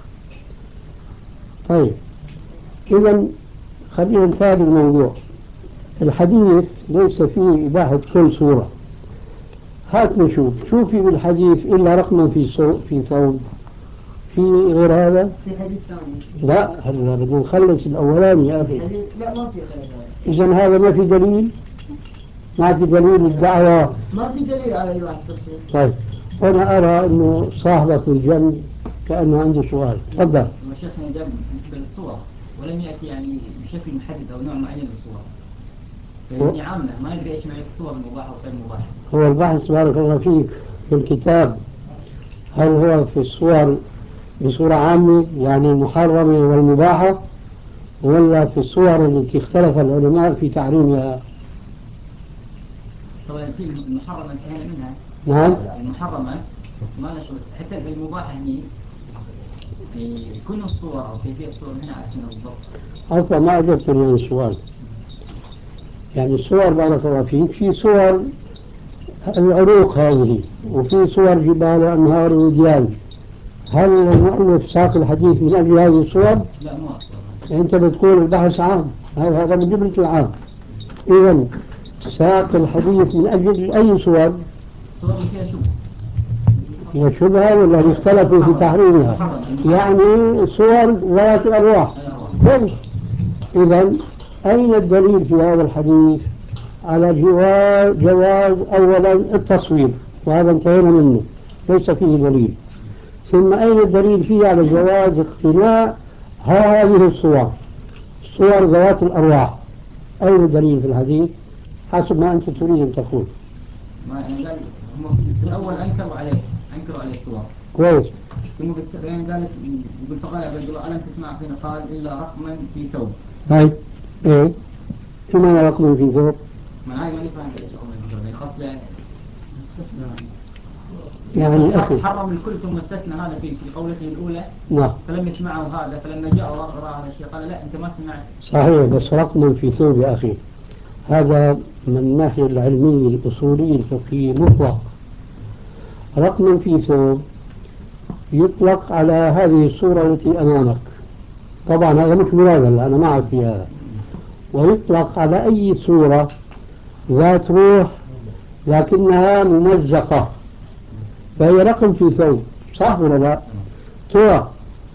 طيب، إذا خلينا نتابع الموضوع. الحديث ليس فيه إباحة كل صورة. هات نشوف شو في بالحديث إلا رقما في صو... في ثوب، في غير هذا؟ في حديث ثاني. لا، هلا بدنا نخلص الأولاني يا أخي. حديث لا ما في غير هذا. إذا هذا ما في دليل، ما في دليل الدعوة، ما في دليل على إباحة التصوير. طيب، وأنا أرى أنه صاحبك الجنب كأنه عنده سؤال، تفضل. شيخنا جاب بالنسبة للصور ولم يأتي يعني بشكل محدد أو نوع معين للصور، يعني عامة ما ندري إيش معنى الصور المباحة وغير المباحة. هو البحث بارك الله فيك في الكتاب هل هو في الصور بصورة عامة يعني المحرمة والمباحة، ولا في الصور التي اختلف العلماء في تعريمها؟ طبعا في المحرمة انتهينا منها. نعم. المحرمة ما نشوف حتى المباح هني يكون الصور أو كيفية الصور هنا عشان بالضبط. عفوا ما أجبتني عن السؤال. يعني الصور بارك الله فيك، في صور العروق هذه وفي صور جبال وأنهار ووديان، هل المؤلف ساق الحديث من أجل هذه الصور؟ لا مو أصلا. أنت بتقول البحث عام، هذا من جملة العام. إذا ساق الحديث من أجل أي صور؟ الصور اللي فيها شبهة. هي شبهة ولا اختلفوا في تحريمها؟ يعني صور ذات الأرواح. إذا أين الدليل في هذا الحديث على جواز, جواز أولا التصوير، وهذا انتهينا منه ليس فيه دليل. ثم أين الدليل فيه على جواز اقتناء هذه الصور، صور ذوات الأرواح؟ أين الدليل في الحديث حسب ما أنت تريد أن تقول؟ ما يعني قال هم في الأول أنكروا عليه أنكروا عليه الصور. كويس. ثم يعني قال يقول فقال عبد الله ألم تسمع حين قال إلا رقما في ثوب. طيب إيه؟ شو معنى رقم في ثوب؟ ما أنا ماني فاهم إيش رقم في ثوب، يعني قصده يعني أخي حرم الكل ثم استثنى هذا في في قولته الأولى. نعم. فلم يسمعه هذا، فلما جاء وراء هذا الشيء قال لا أنت ما سمعت. صحيح، بس رقم في ثوب يا أخي هذا من الناحية العلمية الأصولية الفقهية مطلق. رقم في ثوب يطلق على هذه الصورة التي أمامك، طبعا هذا مش مراد، أنا معك في هذا. ويطلق على أي صورة ذات روح لكنها ممزقة، فهي رقم في ثوب، صح ولا لا؟ ترى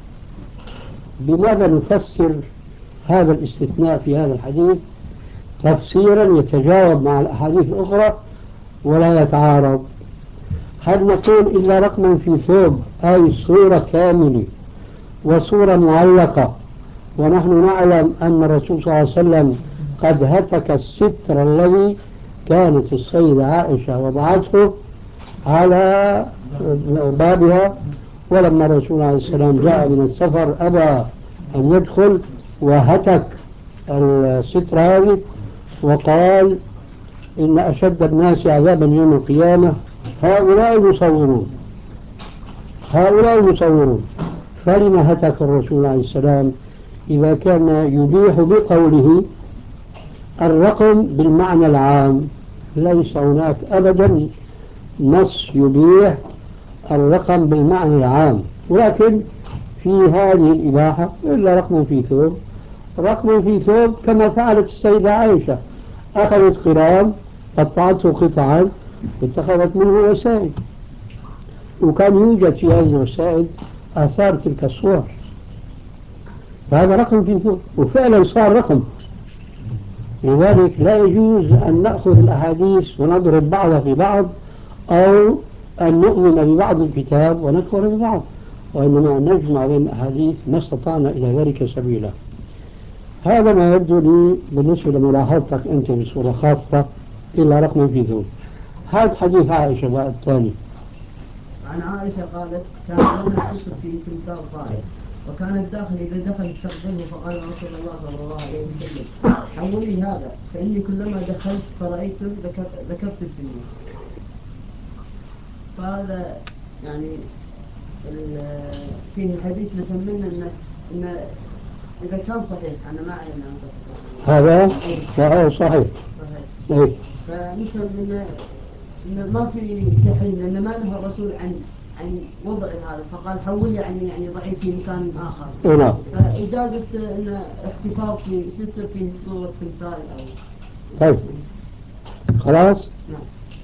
بماذا نفسر هذا الاستثناء في هذا الحديث تفسيرا يتجاوب مع الأحاديث الأخرى ولا يتعارض؟ هل نقول إلا رقما في ثوب أي صورة كاملة وصورة معلقة، ونحن نعلم أن الرسول صلى الله عليه وسلم قد هتك الستر الذي كانت السيدة عائشة وضعته على بابها، ولما الرسول عليه السلام جاء من السفر أبى أن يدخل وهتك الستر هذه وقال إن أشد الناس عذابا يوم القيامة هؤلاء المصورون، هؤلاء المصورون. فلما هتك الرسول عليه السلام إذا كان يبيح بقوله الرقم بالمعنى العام؟ ليس هناك أبدا نص يبيح الرقم بالمعنى العام، ولكن في هذه الإباحة إلا رقم في ثوب، رقم في ثوب كما فعلت السيدة عائشة، أخذت قرام قطعته قطعا واتخذت منه وسائد، وكان يوجد في هذه الوسائد آثار تلك الصور، فهذا رقم في ثوب وفعلا صار رقم. لذلك لا يجوز أن نأخذ الأحاديث ونضرب بعضها في بعض أو أن نؤمن ببعض الكتاب ونكفر ببعض، وإنما نجمع بين الأحاديث ما استطعنا إلى ذلك سبيلا. هذا ما يبدو لي بالنسبة لملاحظتك أنت بصورة خاصة إلا رقم في ذوب. هذا حديث عائشة بقى الثاني. عن عائشة قالت كان يوم الستر في تمثال طائر، وكان الداخل إذا دخل استقبله فقال رسول الله صلى الله عليه وسلم حولي هذا فإني كلما دخلت فرأيتم ذكرت الدنيا. فهذا يعني فيه الحديث نتمنى إن, إن إذا كان صحيح أنا ما أعلم هذا صحيح صحيح صحيح. فنفهم إن إن ما في تحريم، لأن ما نهى الرسول عن عن وضع هذا، فقال حول يعني يعني ضعيف في مكان آخر. نعم. فإجازة إن احتفاظ في ستر فيه صورة تمثال أو. طيب خلاص. نعم.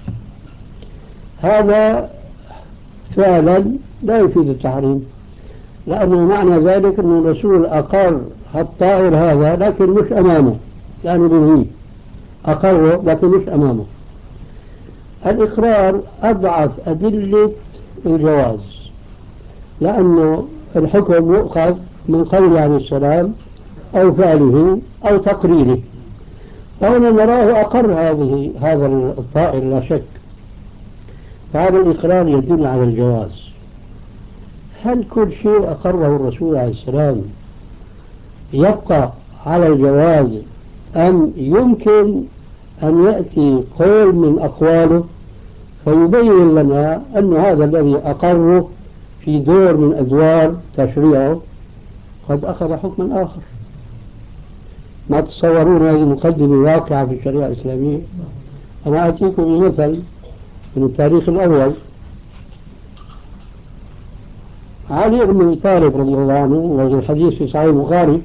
هذا فعلا لا يفيد التحريم، لأنه معنى ذلك أن الرسول أقر الطائر هذا لكن مش أمامه، يعني به أقره لكن مش أمامه. الإقرار أضعف أدلة الجواز، لأنه الحكم يؤخذ من قوله عليه السلام أو فعله أو تقريره، فهنا نراه أقر هذه هذا الطائر لا شك، فهذا الإقرار يدل على الجواز. هل كل شيء أقره الرسول عليه السلام يبقى على الجواز أم يمكن أن يأتي قول من أقواله فيبين لنا أن هذا الذي أقره في دور من أدوار تشريعه قد أخذ حكما آخر. ما تتصورون هذه مقدمة واقعة في الشريعة الإسلامية؟ أنا أتيكم بمثل من التاريخ الأول. علي بن أبي طالب رضي الله عنه، وهذا الحديث في صحيح البخاري،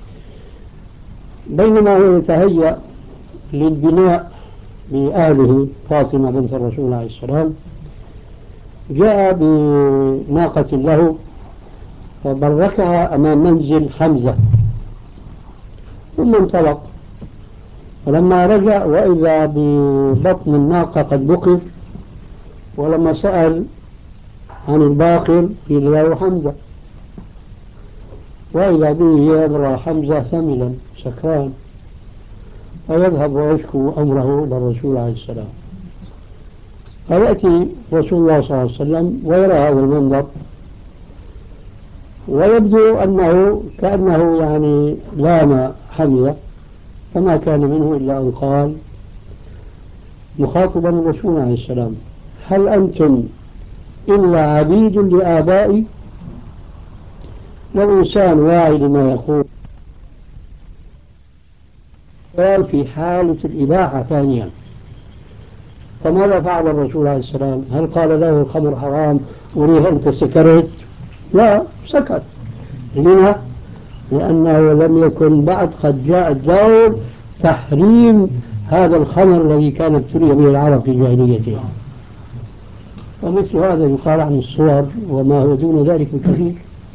بينما هو يتهيأ للبناء بأهله فاطمة بنت الرسول عليه السلام، جاء بناقة له فبركها أمام منزل حمزة ثم انطلق. ولما رجع وإذا ببطن الناقة قد بقر، ولما سأل عن الباقر قيل له حمزة، وإذا به يرى حمزة ثملا سكران، فيذهب ويشكو أمره إلى الرسول عليه السلام. فيأتي رسول الله صلى الله عليه وسلم ويرى هذا المنظر، ويبدو أنه كأنه يعني لام حمزة، فما كان منه إلا أن قال مخاطبا الرسول عليه السلام: هل أنتم إلا عبيد لآبائي؟ لو إنسان واعي لما يقول قال في حالة الإباحة ثانيا. فماذا فعل الرسول عليه السلام؟ هل قال له الخمر حرام وليه أنت سكرت؟ لا، سكت. لما؟ لأنه لم يكن بعد قد جاء الدور تحريم هذا الخمر الذي كان ابتلي به العرب في جاهليتهم. ومثل هذا يقال عن الصور وما هو دون ذلك بكثير.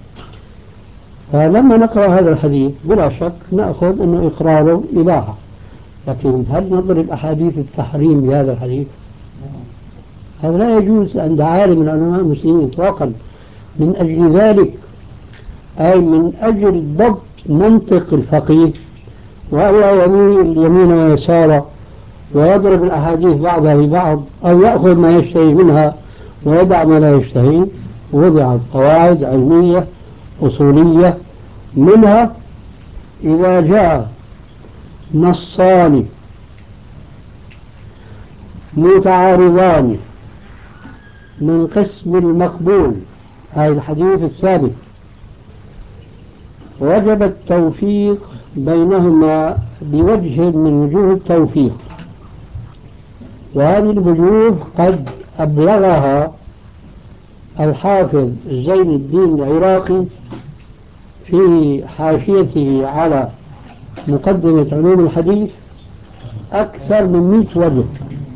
فلما نقرأ هذا الحديث بلا شك نأخذ أنه إقراره إباحة، لكن هل نضرب أحاديث التحريم بهذا الحديث؟ هذا لا يجوز عند عالم من علماء المسلمين إطلاقا. من أجل ذلك، أي من أجل ضبط منطق الفقيه وألا يميل يمين ويسار ويضرب الأحاديث بعضها ببعض أو يأخذ ما يشتهي منها ويدع ما لا يشتهي، وضعت قواعد علمية أصولية، منها إذا جاء نصان متعارضان من قسم المقبول، هذا الحديث الثابت، وجب التوفيق بينهما بوجه من وجوه التوفيق، وهذه الوجوه قد أبلغها الحافظ زين الدين العراقي في حاشيته على مقدمة علوم الحديث أكثر من مئة وجه.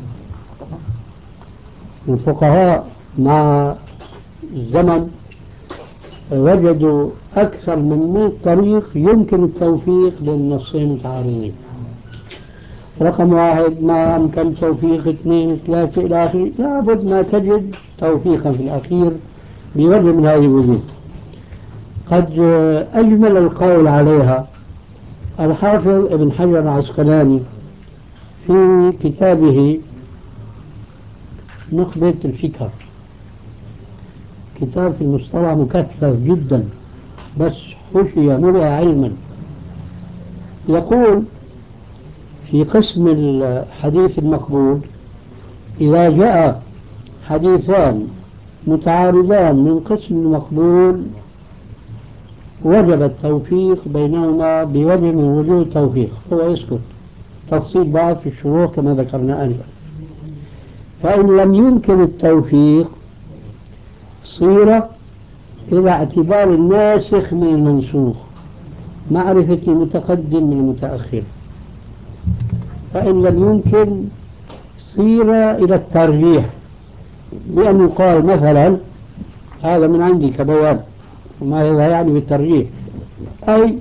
الفقهاء مع الزمن وجدوا أكثر من مئة طريق يمكن التوفيق بين النصين المتعارضين. رقم واحد ما أمكن توفيق، اثنين، ثلاثة إلى آخره، لابد ما تجد توفيقا في الأخير بوجه من هذه الوجوه. قد أجمل القول عليها الحافظ ابن حجر العسقلاني في كتابه نخبة الفكر، كتاب في المصطلح مكثف جدا بس حشي ملئ علما. يقول في قسم الحديث المقبول: إذا جاء حديثان متعارضان من قسم المقبول وجب التوفيق بينهما بوجه من وجوه التوفيق. هو يسكت، تفصيل بعض في الشروط كما ذكرنا آنفا. فإن لم يمكن التوفيق صير إلى اعتبار الناسخ من المنسوخ، معرفة المتقدم من المتأخر. فإن لم يمكن صير إلى الترجيح، بأن يقال مثلا هذا من عندي كبيان، وما هذا يعني بالترجيح، أي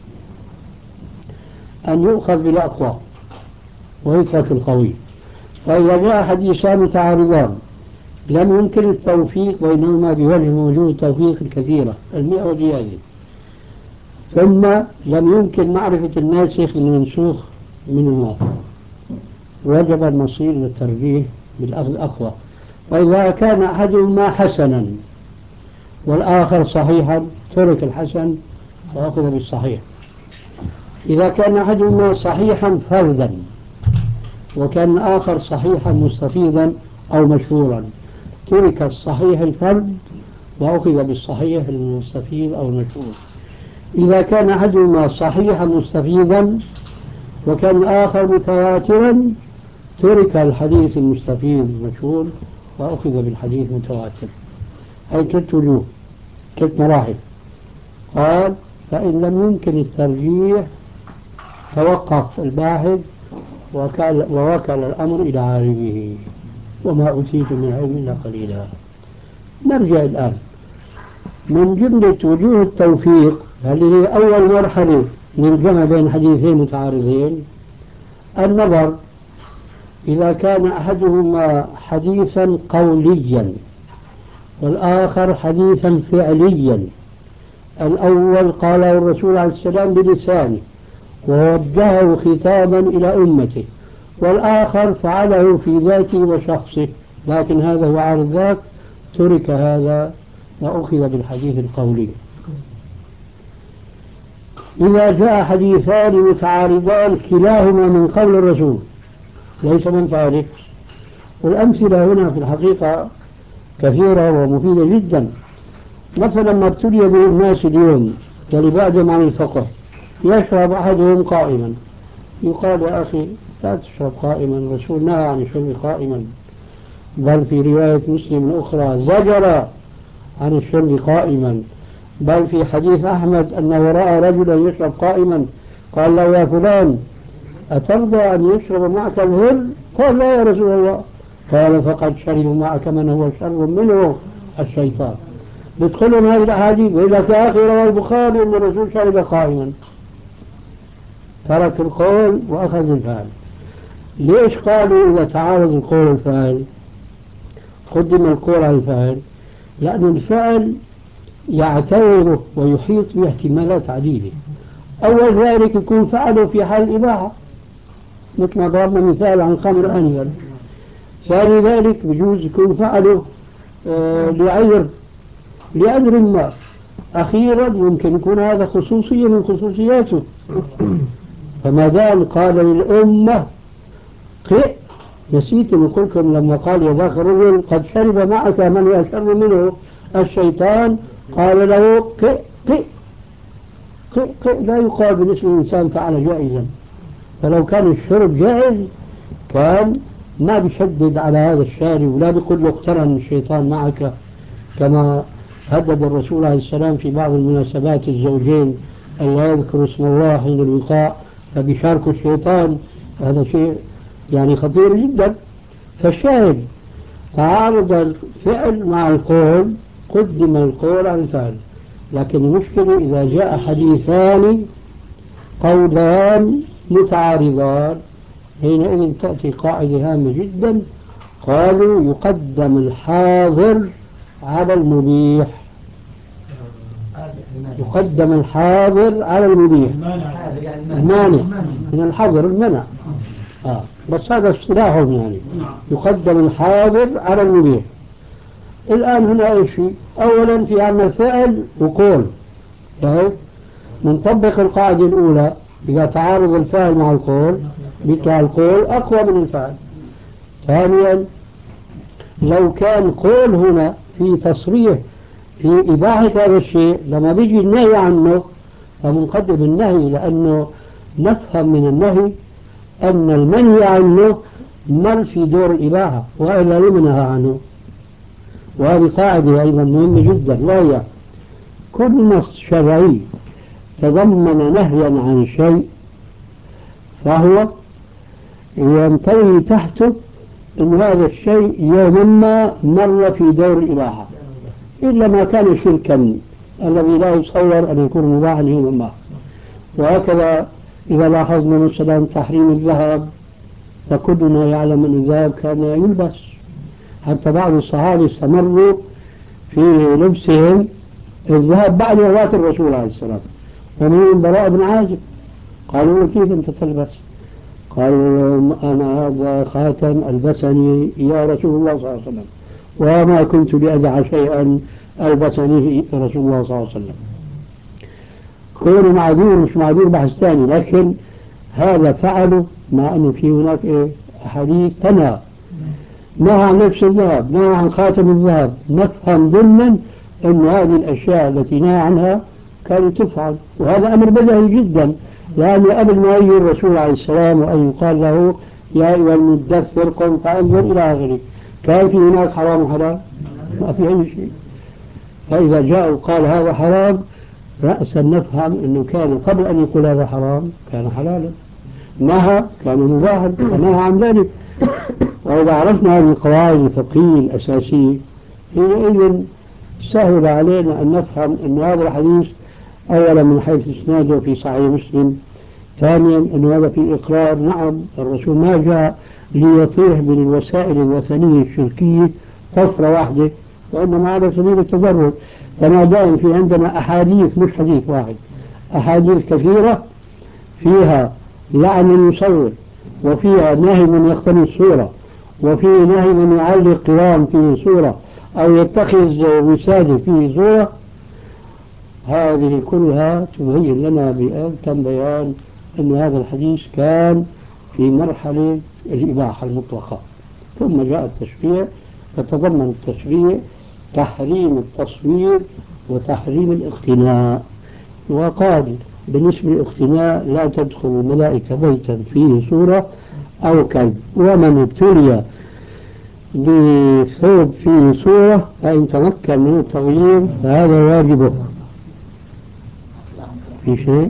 أن يؤخذ بالأقوى ويترك القوي. فإذا جاء حديثان متعارضان لم يمكن التوفيق بينهما بوجه من وجوه التوفيق الكثيرة المئة وزيادة، ثم لم يمكن معرفة الناسخ من المنسوخ من الناطق، وجب المصير للترجيح بالأخذ أقوى. وإذا كان أحدهما حسنا والآخر صحيحا ترك الحسن وأخذ بالصحيح. إذا كان أحدهما صحيحا فردا وكان آخر صحيحا مستفيضا أو مشهورا، ترك الصحيح الفرد وأخذ بالصحيح المستفيض أو المشهور. إذا كان أحدهما صحيحا مستفيضا وكان الآخر متواترا ترك الحديث المستفيض المشهور وأخذ بالحديث المتواتر. هي ثلاث وجوه، ثلاث مراحل. قال فإن لم يمكن الترجيح توقف الباحث وكل, ووكل الأمر إلى عالمه، وما أوتيت من علم إلا قليلا. نرجع الآن من جملة وجوه التوفيق، هذه هي أول مرحلة للجمع بين حديثين متعارضين. النظر إذا كان أحدهما حديثا قوليا والآخر حديثا فعليا. الأول قاله الرسول عليه السلام بلسانه ووجهه خطابا إلى أمته، والآخر فعله في ذاته وشخصه، لكن هذا هو عارض ذاك، ترك هذا وأخذ بالحديث القولي. إذا جاء حديثان متعارضان كلاهما من قول الرسول ليس من فعله، والأمثلة هنا في الحقيقة كثيرة ومفيدة جدا. مثلا ما ابتلي به الناس اليوم ولبعدهم عن الفقه، يشرب أحدهم قائما، يقال يا أخي لا تشرب قائما، الرسول نهى عن الشرب قائما، بل في رواية مسلم أخرى زجر عن الشرب قائما، بل في حديث أحمد أنه رأى رجلا يشرب قائما قال له يا فلان أترضى أن يشرب معك الهر؟ قال لا يا رسول الله. قال فقد شرب معك من هو شر منه الشيطان. ندخلهم هذه الأحاديث وإذا في آخر رواه البخاري أن الرسول شرب قائما، ترك القول وأخذ الفعل. ليش قالوا إذا تعارض القول والفعل قدم القول على الفعل؟ لأن الفعل يعتبره ويحيط باحتمالات عديدة. أول ذلك يكون فعله في حال الإباحة مثل ما ضربنا مثال عن الخمر آنفا. ثاني ذلك بجوز يكون فعله آه لعذر لعذر ما. أخيرا يمكن يكون هذا خصوصية من خصوصياته، فما دام قال للأمة قئ، نسيت أن أقول لكم لما قال يا ذاك الرجل قد شرب معك من هو شر منه الشيطان، قال له قئ قئ قئ قئ، لا يقال بالنسبة للإنسان فعل جائزا. فلو كان الشرب جائز كان ما بيشدد على هذا الشارب ولا بيقول له اقترن الشيطان معك، كما هدد الرسول عليه السلام في بعض المناسبات الزوجين أن لا يذكر اسم الله عند الوقاء فبيشاركوا الشيطان. هذا شيء يعني خطير جدا. فالشاهد تعارض الفعل مع القول قدم القول على الفعل. لكن المشكلة إذا جاء حديثان قولان متعارضان حينئذ تأتي قاعدة هامة جدا، قالوا يقدم الحاضر على المبيح. يقدم الحاضر على المبيح، المانع من الحظر المنع. آه. بس هذا اصطلاحهم يعني يقدم الحاضر على المبيح. الآن هنا أي شيء، أولا في عنا فعل وقول، طيب نطبق القاعدة الأولى إذا تعارض الفعل مع القول بيطلع القول أقوى من الفعل. ثانيا لو كان قول هنا في تصريح في إباحة هذا الشيء لما بيجي النهي عنه فمنقدم النهي، لأنه نفهم من النهي أن المنهي عنه مر في دور الإباحة وإلا لم نهى عنه. وهذه قاعدة أيضا مهمة جدا، وهي كل نص شرعي تضمن نهيا عن شيء فهو ينتهي تحته أن هذا الشيء يوما ما مر في دور الإباحة، إلا ما كان شركا الذي لا يتصور أن يكون مباحا يوما ما. وهكذا إذا لاحظنا مثلا تحريم الذهب فكلنا يعلم أن الذهب كان يلبس، حتى بعض الصحابة استمروا في لبسهم الذهب بعد وفاة الرسول عليه السلام. ومنهم براء بن عازب قالوا له كيف أنت تلبس؟ قالوا أنا هذا خاتم ألبسني يا رسول الله صلى الله عليه وسلم وما كنت لأدع شيئا ألبسني رسول الله صلى الله عليه وسلم. كونه معذور مش معذور بحث ثاني، لكن هذا فعله مع أنه في هناك إيه أحاديث تنهى، نهى عن نفس الذهب، نهى عن خاتم الذهب، نفهم ضمنا أن هذه الأشياء التي نهى عنها كانت تفعل، وهذا أمر بديهي جدا، لأن قبل ما يجي الرسول عليه السلام وأن يقال له يا أيها المدثر قم فأنظر إلى آخره، كان في هناك حرام وحلال؟ ما في أي شيء. فإذا جاء وقال هذا حرام رأسا نفهم أنه كان قبل أن يقول هذا حرام كان حلالا، نهى كان مباحا ونهى عن ذلك. وإذا عرفنا هذه القواعد الفقهية الأساسية حينئذ سهل علينا أن نفهم أن هذا الحديث أولا من حيث إسناده في صحيح مسلم، ثانيا أن هذا في إقرار. نعم الرسول ما جاء ليطيح بالوسائل الوثنية الشركية طفرة واحدة، وإنما على سبيل التدرج. فما دام في عندنا أحاديث مش حديث واحد، أحاديث كثيرة فيها لعن المصور، وفيها نهي من يقتني الصورة، وفيه نهي من يعلق قران فيه صورة أو يتخذ وسادة فيه صورة، هذه كلها تبين لنا بأتم بيان أن هذا الحديث كان في مرحلة الإباحة المطلقة، ثم جاء التشريع فتضمن التشريع تحريم التصوير وتحريم الاقتناء. وقال بالنسبة للاقتناء لا تدخل الملائكة بيتا فيه صورة أو كلب، ومن ابتلي بثوب فيه صورة فإن تمكن من التغيير فهذا واجبه. في شيء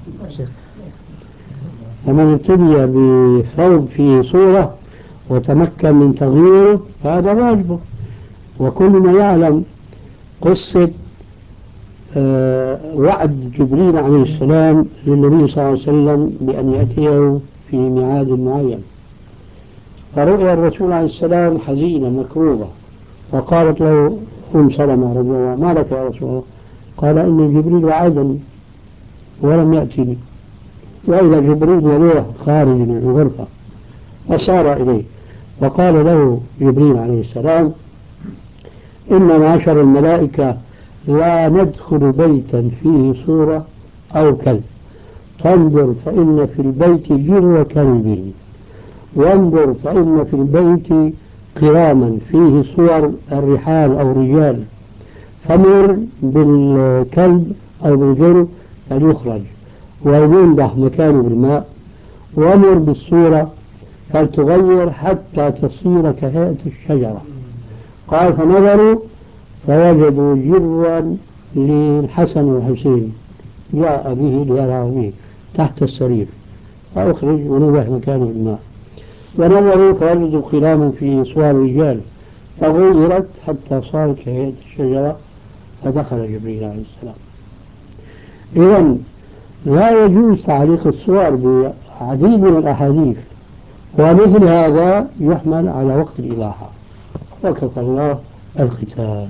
فمن ابتلي بثوب فيه صورة وتمكن من تغييره فهذا واجبه. وكلنا يعلم قصة آه وعد جبريل عليه السلام للنبي صلى الله عليه وسلم بأن يأتيه في ميعاد معين، فرؤيا الرسول عليه السلام حزينة مكروبة، فقالت له أم سلمة رضي الله عنها: ما لك يا رسول الله؟ قال: إن جبريل وعدني ولم يأتني. وإذا جبريل يروح خارج من الغرفة فصار إليه فقال له جبريل عليه السلام: إن معشر الملائكة لا ندخل بيتا فيه صورة أو كلب، فانظر فإن في البيت جر كلب، وانظر فإن في البيت قراما فيه صور الرحال أو الرجال، فمر بالكلب أو بالجر فليخرج وينضح مكانه بالماء، وامر بالصورة فلتغير حتى تصير كهيئة الشجرة. قال: فنظروا فوجدوا جرا للحسن والحسين جاء به ليرى به تحت السرير، فأخرج ونضح مكانه بالماء. ونظروا فوجدوا قراما في صور الرجال فغيرت حتى صارت كهيئة الشجرة، فدخل جبريل عليه السلام. إذن لا يجوز تعليق الصور بعديد من الأحاديث، ومثل هذا يحمل على وقت الإباحة، وكفى الله الختان.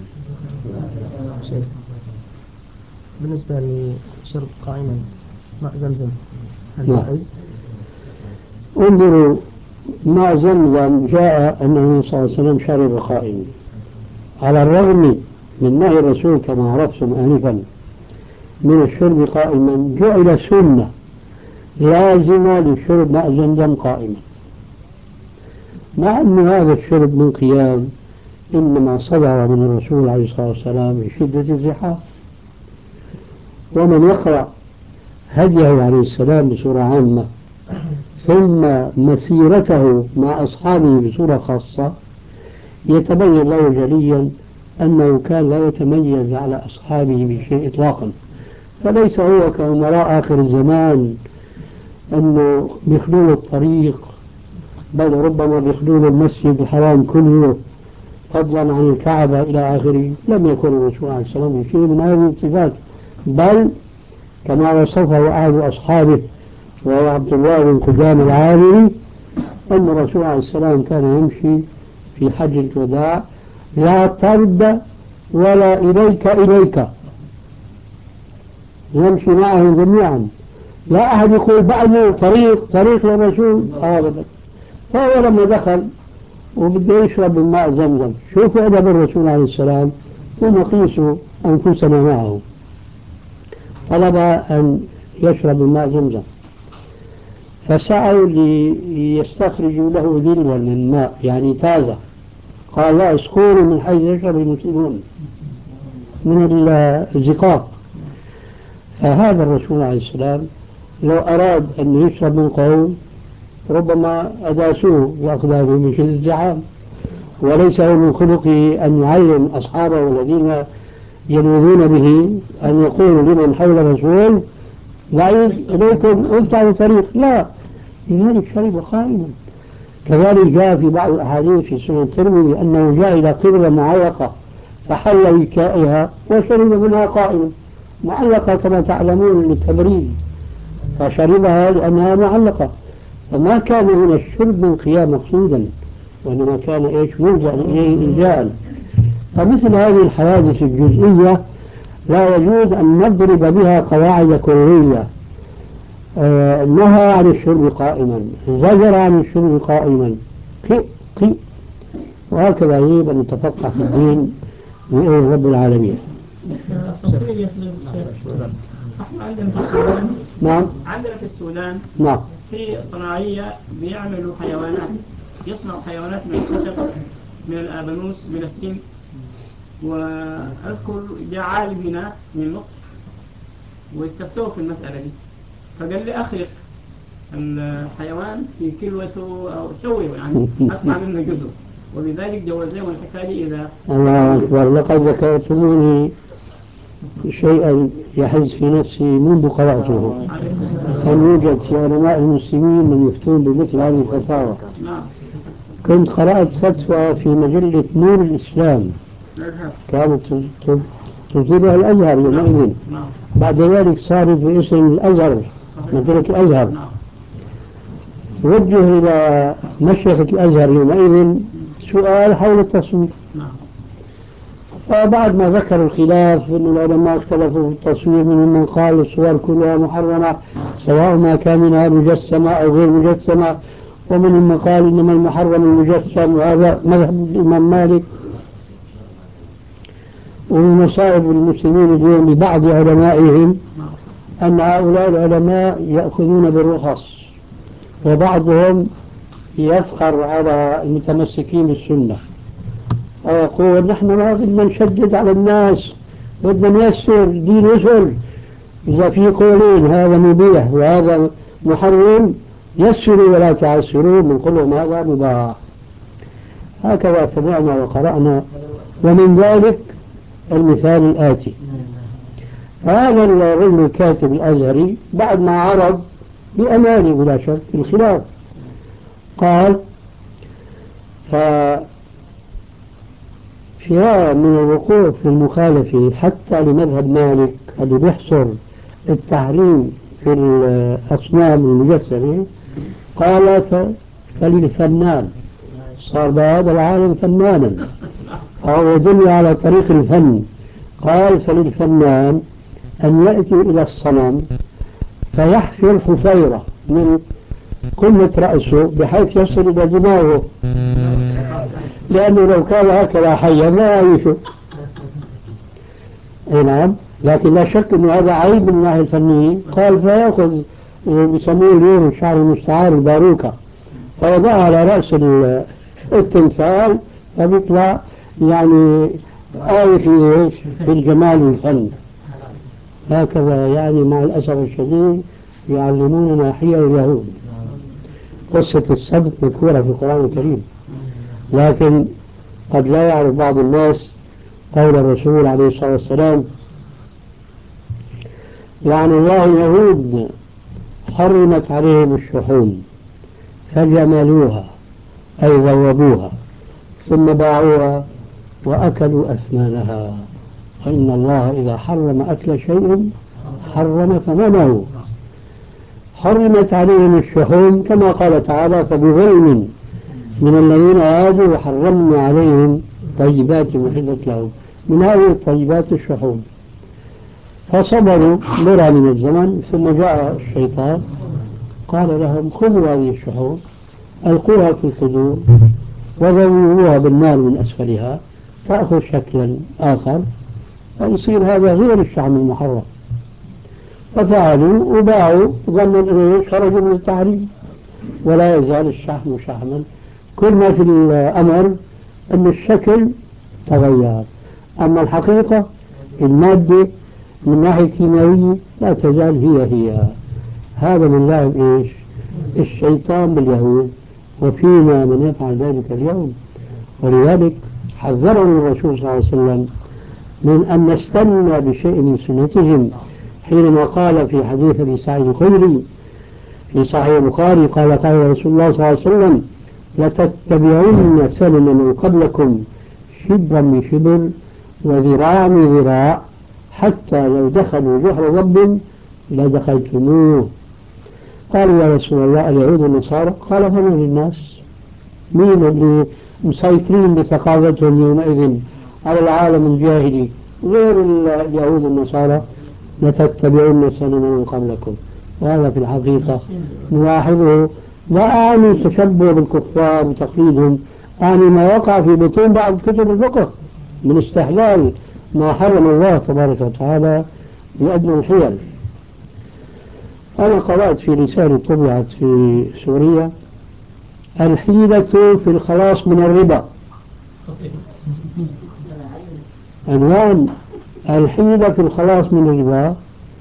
بالنسبة لشرب قائما ماء زمزم هل نعم. يجوز؟ انظروا، ماء زمزم جاء أنه صلى الله عليه وسلم شرب قائما، على الرغم من نهي الرسول كما عرفتم آنفا من الشرب قائما، جعل سنة لازمة للشرب ماء زمزم قائما، مع أن هذا الشرب من قيام إنما صدر من الرسول عليه الصلاة والسلام بشدة الزحام. ومن يقرأ هديه عليه السلام بصورة عامة ثم مسيرته مع أصحابه بصورة خاصة يتبين له جليا أنه كان لا يتميز على أصحابه بشيء إطلاقا، فليس هو كأمراء آخر الزمان أنه بيخلون الطريق، بل ربما بيخلون المسجد الحرام كله فضلا عن الكعبة إلى آخره. لم يكن الرسول عليه السلام بشيء من هذه الصفات، بل كما وصفه أحد أصحابه وهو عبد الله بن قدام العامري أن الرسول عليه السلام كان يمشي في حجة الوداع لا ترد ولا إليك إليك، يمشي معهم جميعا، لا أحد يقول بعده طريق طريق للرسول أبدا. فهو لما دخل وبده يشرب الماء زمزم، شوفوا أدب الرسول عليه السلام ونقيسوا أنفسنا معه، طلب أن يشرب الماء زمزم. فسعوا ليستخرجوا له دلوا من الماء يعني تازة، قال لا اسقوني من حيث يشرب المسلمون من الزقاق. فهذا الرسول عليه السلام لو أراد أن يشرب من قوم ربما أداسوه بأقدامه من شدة الزحام، وليس هو من خلقه أن يعلم أصحابه الذين يلوذون به أن يقولوا لمن حول الرسول بعيد إليكم افتحوا طريق، لا، لذلك شرب قائما. كذلك جاء في بعض الأحاديث في سنن الترمذي أنه جاء إلى قبلة معلقة فحل وكائها وشرب منها قائما، معلقة كما تعلمون للتبريد، فشربها لأنها معلقة، فما كان من الشرب من قيام مقصودا، وإنما كان إيش ملجأ إليه إلجاء. فمثل هذه الحوادث الجزئية لا يجوز أن نضرب بها قواعد كلية. آه نهى عن الشرب قائما، زجر عن الشرب قائما، قي قي وهكذا يجب أن نتفقه في الدين بإذن رب العالمين. احنا عندنا في السودان نعم عندنا في السودان نعم في صناعية بيعملوا حيوانات، يصنعوا حيوانات من الخشب، من الآبانوس، من السن. وأذكر جاء عالم هنا من مصر واستفتوه في المسألة دي، فقال لي أخرق الحيوان في كلوته أو سويه يعني أطلع منه جزء، وبذلك جوزيه الحكاية. إذا الله أكبر، لقد ذكرتموني شيئا يحز في نفسي منذ قرأته، أن يوجد في علماء المسلمين من يفتون بمثل هذه الفتاوى. كنت قرأت فتوى في مجلة نور الإسلام كانت تنزلها الأزهر يومئذ، بعد ذلك صارت باسم الأزهر، مجلة الأزهر، وجه إلى مشيخة الأزهر يومئذ سؤال حول التصوير. فبعد ما ذكر الخلاف أن العلماء اختلفوا في التصوير، منهم من قال الصور كلها محرمة سواء ما كان منها مجسمة أو غير مجسمة، ومنهم من قال إنما المحرم المجسم، وهذا مذهب الإمام مالك. ومن مصائب المسلمين اليوم ببعض علمائهم أن هؤلاء العلماء يأخذون بالرخص، وبعضهم يفخر على المتمسكين بالسنة ويقول نحن ما بدنا نشدد على الناس، بدنا نيسر، دين يسر، إذا في قولين هذا مبيح وهذا محرم يسروا ولا تعسروا، من كلهم هذا مباح. هكذا سمعنا وقرأنا. ومن ذلك المثال الآتي: هذا الرجل الكاتب الأزهري بعد ما عرض بأمانه بلا شك الخلاف قال ففيها من الوقوع في المخالفة حتى لمذهب مالك اللي بيحصر التحريم في الأصنام المجسمة، قال فللفنان، صار بهذا العالم فنانا فهو يدل على طريق الفن. قال فللفنان أن يأتي إلى الصنم فيحفر حفيرة من قمة رأسه بحيث يصل إلى دماغه، لأنه لو كان هكذا حيا ما يعيشه. نعم، لكن لا شك أن هذا عيب من الناحية الفنية. قال فيأخذ بيسموه اليوم الشعر المستعار الباروكة فيضعها على رأس التمثال فبيطلع يعني آية في في الجمال والفن. هكذا يعني مع الأسف الشديد يعلموننا حيل اليهود. قصة السبت مذكورة في القرآن الكريم، لكن قد لا يعرف بعض الناس قول الرسول عليه الصلاة والسلام: لعن الله اليهود حرمت عليهم الشحوم فجملوها أي ذوبوها ثم باعوها وأكلوا أثمانها، وإن الله إذا حرم أكل شيء حرم ثمنه. حرمت عليهم الشحوم كما قال تعالى: فبظلم من الذين هادوا وحرمنا عليهم طيبات أحلت لهم، من هذه الطيبات الشحوم. فصبروا مرة من الزمن، ثم جاء الشيطان قال لهم: خذوا هذه الشحوم ألقوها في القدور وذوبوها بالنار من أسفلها تأخذ شكلا آخر فيصير هذا غير الشحم المحرم. ففعلوا وباعوا ظنا أنه خرجوا من التحريم. ولا يزال الشحم شحما. كل ما في الأمر أن الشكل تغير، أما الحقيقة المادة من ناحية كيميائية لا تزال هي هي. هذا من لعب إيش؟ الشيطان باليهود، وفينا من يفعل ذلك اليوم. ولذلك حذرنا الرسول صلى الله عليه وسلم من أن نستنى بشيء من سنتهم حينما قال في حديث أبي سعيد الخدري في صحيح البخاري قال قال رسول الله صلى الله عليه وسلم لتتبعن سنن من قبلكم شبرا بشبر وذراعا بذراع حتى لو دخلوا جحر ضب لدخلتموه. قالوا يا رسول الله اليهود والنصارى؟ قال فمن الناس؟ مين اللي مسيطرين بثقافتهم يومئذ على العالم الجاهلي غير اليهود والنصارى؟ لتتبعن سنن من قبلكم. وهذا في الحقيقة نلاحظه، لا أعني تشبه بالكفار وتقليدهم، أعني ما وقع في بطون بعض كتب الفقه من استحلال ما حرم الله تبارك وتعالى بأدنى الحيل. أنا قرأت في رسالة طبعت في سوريا الحيلة في الخلاص من الربا، عنوان الحيلة في الخلاص من الربا،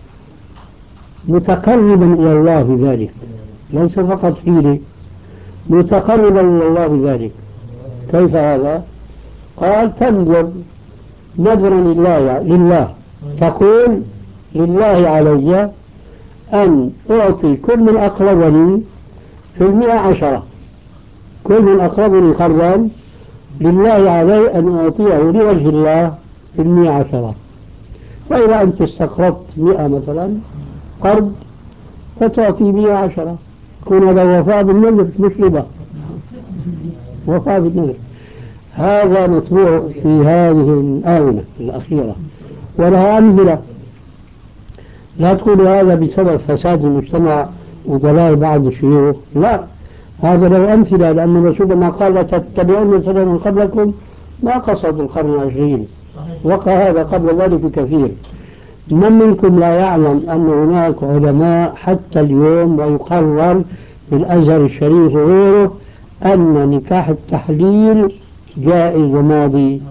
متقربا إلى الله بذلك، ليس فقط حيلة، متقربا إلى الله بذلك. كيف هذا؟ قال تنظر نظرا لله, لله تقول لله علي أن أعطي كل من أقربني في المئة عشرة، كل من أقربني قرضا لله علي أن أعطيه لوجه الله في المئة عشرة. فإذا أنت استقرضت مئة مثلا قرض فتعطي مئة عشرة، يكون هذا وفاء بالنذر مش ربا، وفاء بالنذر. هذا مطبوع في هذه الآونة الأخيرة ولها أمثلة. لا تقول هذا بسبب فساد المجتمع وضلال بعض الشيوخ، لا، هذا له أمثلة، لأن الرسول ما قال تتبعون سنن من قبلكم ما قصد القرن العشرين، وقع هذا قبل ذلك بكثير. من منكم لا يعلم أن هناك علماء حتى اليوم ويقرر في الأزهر الشريف وغيره أن نكاح التحليل جائز وماضي؟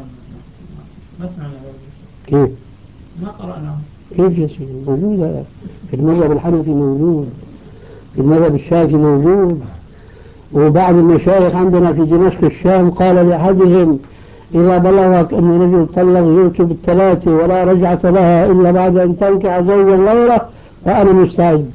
كيف؟ ما قرأنا. كيف يا سيدي؟ موجودة في المذهب الحنفي، موجود في المذهب الشافعي، موجود. وبعض المشايخ عندنا في دمشق الشام قال لأحدهم إذا بلغك أن رجل طلق زوجته بالثلاثة ولا رجعة لها إلا بعد أن تنكح زوجا غيره فأنا مستعد.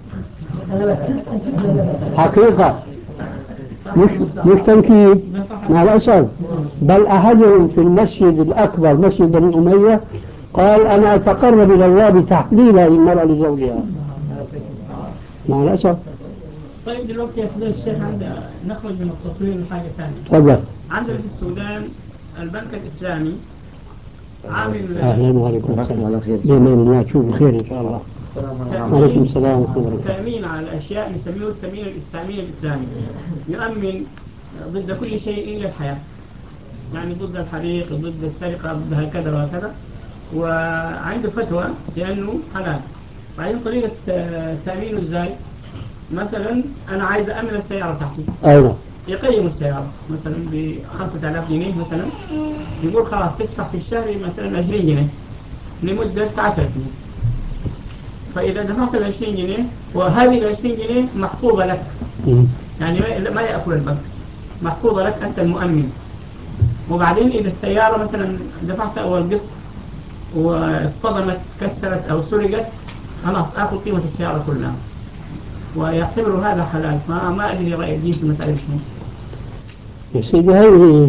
حقيقة مش مش تنكيد مع الأسف، بل أحدهم في المسجد الأكبر مسجد بني أمية قال أنا أتقرب إلى الله بتحليل هذه المرأة لزوجها مع الأسف. طيب دلوقتي يا فضيلة الشيخ عند نخرج من التصوير لحاجة ثانية. تفضل. عندنا في السودان البنك الإسلامي عامل أهلا وعليكم السلام. بإذن الله تشوف الخير إن شاء الله. وعليكم السلام ورحمة الله وبركاته. تأمين على الأشياء نسميه التأمين التأمين الإسلامي، يؤمن ضد كل شيء إلا الحياة، يعني ضد الحريق، ضد السرقة، ضد هكذا وهكذا، وعنده فتوى لأنه حلال. بعدين طريقة تأمينه إزاي؟ مثلا أنا عايز أأمن السيارة تحتي. أيوة. يقيم السيارة مثلا بخمسة آلاف جنيه مثلا، يقول خلاص تدفع في الشهر مثلا عشرين جنيه لمدة عشر سنين. فإذا دفعت ال عشرين جنيه وهذه ال عشرين جنيه محفوظة لك، يعني ما يأكل البنك، محفوظة لك أنت المؤمن. وبعدين إذا السيارة مثلا دفعت أول قسط واتصدمت كسرت أو سرقت، خلاص آخذ قيمة السيارة كلها، ويعتبروا هذا حلال. ما ما أدري رأي الدين في المسألة شنو. يا سيدي هذه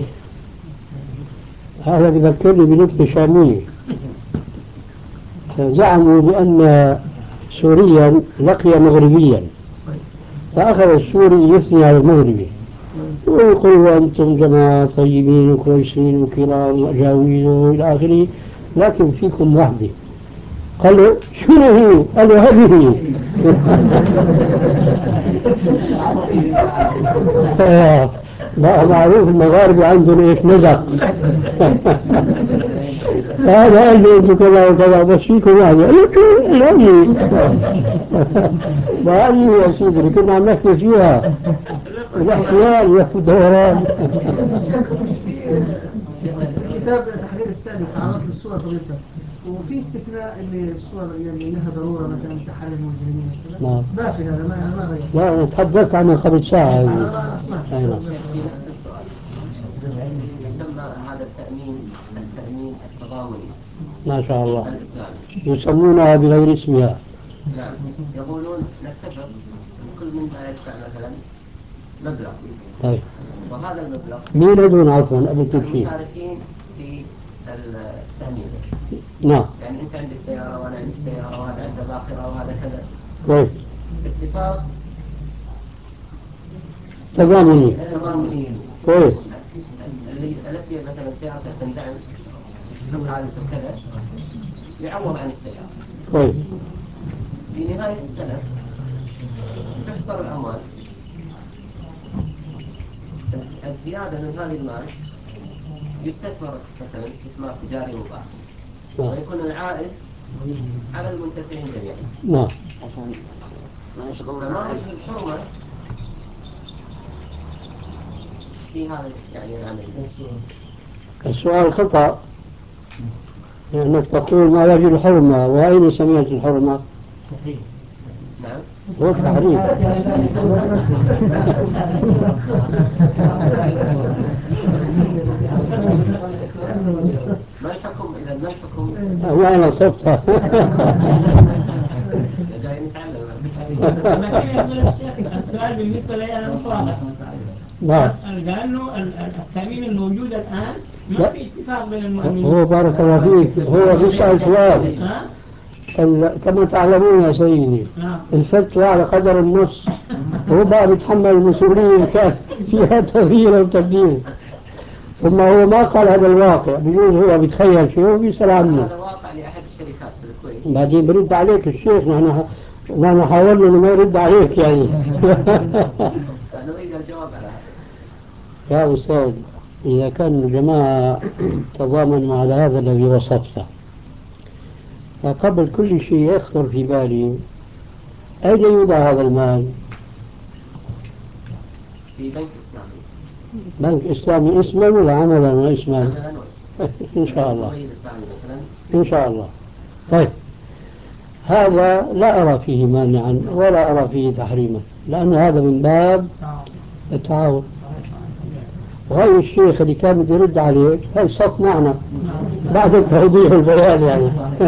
هذا بذكرني بنكتة شامية. زعموا بأن سوريا لقي مغربيا، فأخذ السوري يثني على المغربي ويقول أنتم جماعة طيبين وكويسين وكرام وأجاويل وإلى آخره، لكن فيكم وحدة. قال له شنو هي؟ قال له هذه لا معروف المغاربة عندهم ايش نزق. هذا قال لي انتم كذا وكذا بس فيكم هذا لا لي وهذه يا سيدي اللي كنا عم نحكي فيها الاحتيال يا دوران. كتاب تحرير السالك تعرض للصور فضيلتك وفي استثناء اللي الصور يعني لها ضروره مثلا تحرر المجرمين نعم. ما في هذا ما ما غير. لا أنا تحدثت عنه قبل ساعة. في نفس السؤال يسمى هذا التأمين التأمين التضامني. ما شاء الله. الإسلامي يسمونها بغير اسمها. نعم يقولون نتفق كل منا يدفع مثلا مبلغ. طيب. وهذا المبلغ مين يدون عفوا قبل كل شيء؟ المشاركين في التأمين. نعم. يعني أنت عندك سيارة وأنا عندي سيارة وهذا عنده باخرة وهذا كذا. طيب. اتفاق تضامني. تضامني. طيب. اللي التي مثلا سيارته تندعم له حادث وكذا يعوض عن السيارة. طيب. في نهاية السنة تحصر الأموال. الزيادة من هذه المال يستثمر مثلا استثمار تجاري مباح. ويكون العائد على المنتفعين جميعا. نعم. عشان ما يشغل الحرمة في هذا يعني العمل. السؤال خطأ لأنك تقول ما وجه الحرمة وأين سمعت الحرمة؟ نعم. هو التحريم. ما الحكم إذا ما الحكم؟ ما أنا صفتها. جاي نتعلم. السؤال بالنسبة لي أنا مطابق. نعم. لأنه التأمين الموجود الآن ما في اتفاق بين المؤمنين. هو بارك الله فيك هو بيسأل سؤال. كما تعلمون يا سيدي الفتوى على قدر النص هو بقى بيتحمل المسؤولية كان فيها تغيير أو تبديل. ثم هو ما قال هذا الواقع بيقول هو بيتخيل شيء وبيسأل عنه. هذا واقع لأحد الشركات في الكويت. بعدين برد عليك الشيخ نحن نحن حاولنا إنه ما يرد عليك يعني. نريد الجواب على هذا. يا أستاذ إذا كان الجماعة تضامنوا على هذا الذي وصفته فقبل كل شيء يخطر في بالي أين يوضع هذا المال؟ في بنك إسلامي. بنك إسلامي اسما ولا عملا واسما؟ عملا واسما. إن شاء الله. إسلامي مثلا. إن شاء الله. طيب هذا لا أرى فيه مانعا ولا أرى فيه تحريما لأن هذا من باب التعاون. وهي الشيخ اللي كان بده يرد عليه هي صوت معنا بعد التوضيح والبيان يعني.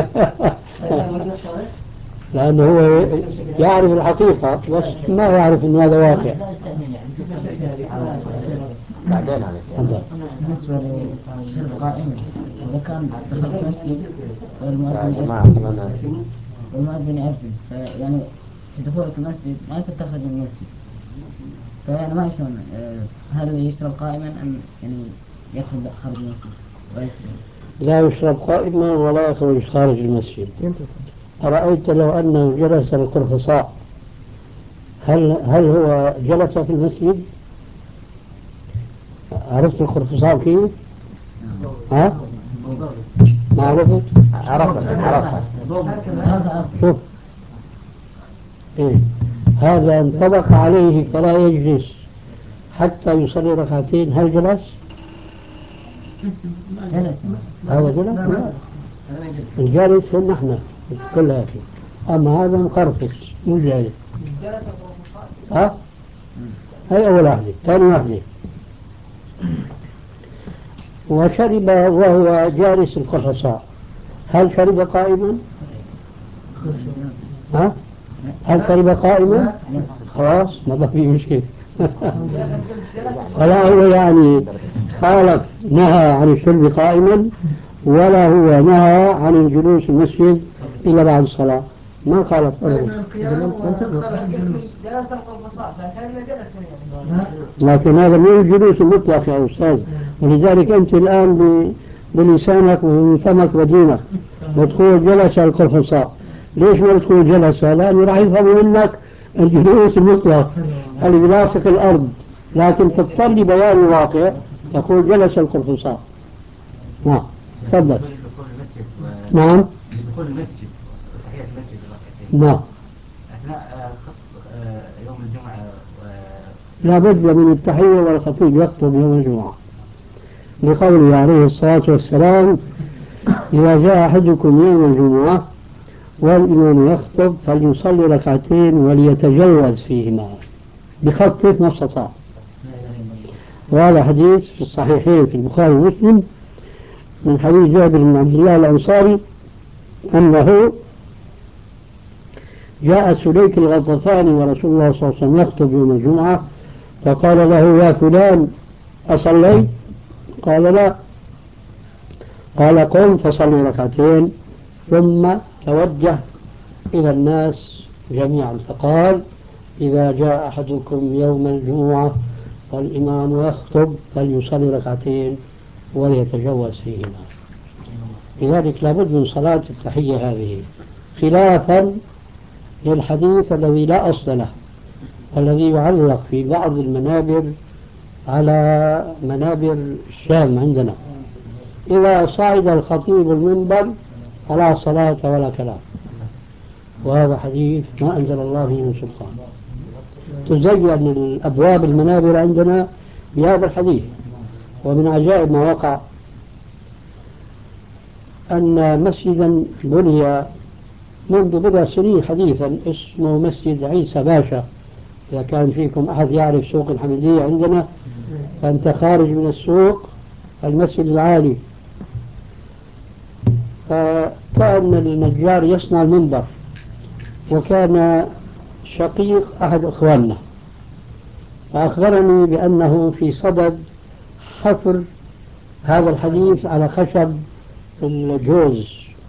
لأنه هو يعرف الحقيقة بس ما يعرف أن هذا واقع. بعدين على بالنسبة للشرب قائما إذا كان دخل المسجد والمؤذن يأذن يعني في دخولك المسجد ما يصير تخرج من المسجد فيعني ما يشون هل يشرب قائما أم يعني يخرج خارج المسجد ويشرب؟ لا يشرب قائما ولا يخرج خارج المسجد. أرأيت لو أنه جلس القرفصاء هل هل هو جلس في المسجد؟ عرفت القرفصاء كيف؟ ها؟ ما عرفت؟ عرفت عرفت. شوف إيه؟ هذا انطبق عليه فلا يجلس حتى يصلي ركعتين. هل جلس؟ جلس. هذا جلس؟ لا. الجالس هو نحن كلها فيه. أما هذا مقرفص مو جالس. ها؟ هاي أول واحدة. ثاني واحدة وشرب وهو جالس القرفصاء هل شرب قائما؟ ها؟ هل شرب قائما؟ خلاص ما في مشكلة. ولا هو يعني خالف نهى عن الشرب قائما ولا هو نهى عن الجلوس في المسجد إلا بعد الصلاة. ما خالف أبدا. لكن هذا مو الجلوس المطلق يا أستاذ. ولذلك أنت الآن بلسانك وفمك ودينك بتقول جلس القرفصاء. ليش ما تقول جلس؟ لأنه راح يفهموا منك الجلوس المطلق اللي بلاصق الأرض لكن تضطر بيان الواقع تقول جلس القرفصاء. نعم تفضل. المسجد و... نعم دخول المسجد وتحية المسجد الركعتين نعم أثناء آه، خط- آه، يوم الجمعة و... لا بد من التحية والخطيب يخطب يوم الجمعة لقوله عليه الصلاة والسلام إذا جاء أحدكم يوم الجمعة والإمام يخطب فليصلي ركعتين وليتجوز فيهما بخفف ما استطاع. وهذا حديث في الصحيحين في البخاري ومسلم من حديث جابر بن عبد الله الأنصاري أنه جاء سليك الغطفاني ورسول الله صلى الله عليه وسلم يخطب يوم الجمعة فقال له يا فلان أصليت؟ قال لا. قال قم فصلي ركعتين ثم توجه إلى الناس جميعا فقال إذا جاء أحدكم يوم الجمعة والإمام يخطب فليصلي ركعتين وليتجوز فيهما. لذلك لابد من صلاة التحية هذه خلافا للحديث الذي لا أصل له والذي يعلق في بعض المنابر على منابر الشام عندنا إذا صعد الخطيب المنبر فلا صلاة ولا كلام، وهذا حديث ما أنزل الله به من سلطان. تزين الأبواب المنابر عندنا بهذا الحديث. ومن عجائب ما وقع أن مسجدا بني منذ بضع سنين حديثا اسمه مسجد عيسى باشا، إذا كان فيكم أحد يعرف سوق الحمدية عندنا فأنت خارج من السوق المسجد العالي، فكان النجار يصنع المنبر وكان شقيق أحد إخواننا فأخبرني بأنه في صدد حفر هذا الحديث على خشب الجوز،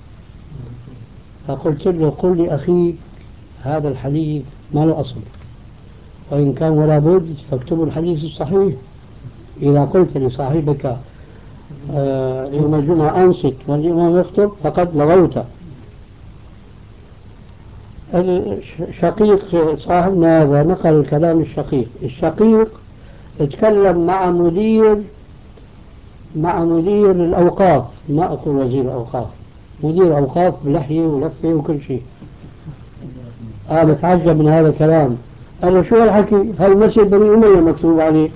فقلت له قل لأخي هذا الحديث ما له أصل وإن كان ولا بد فاكتبوا الحديث الصحيح. إذا قلت لصاحبك آه يوم الجمعة أنصت والإمام يخطب فقد لغوت. الشقيق صاحبنا هذا نقل الكلام الشقيق الشقيق اتكلم مع مدير مع مدير الأوقاف، ما أقول وزير الأوقاف، مدير أوقاف بلحية ولفة وكل شيء. آه بتعجب من هذا الكلام. قال له شو الحكي؟ هاي مسجد بني أمية مكتوب عليه.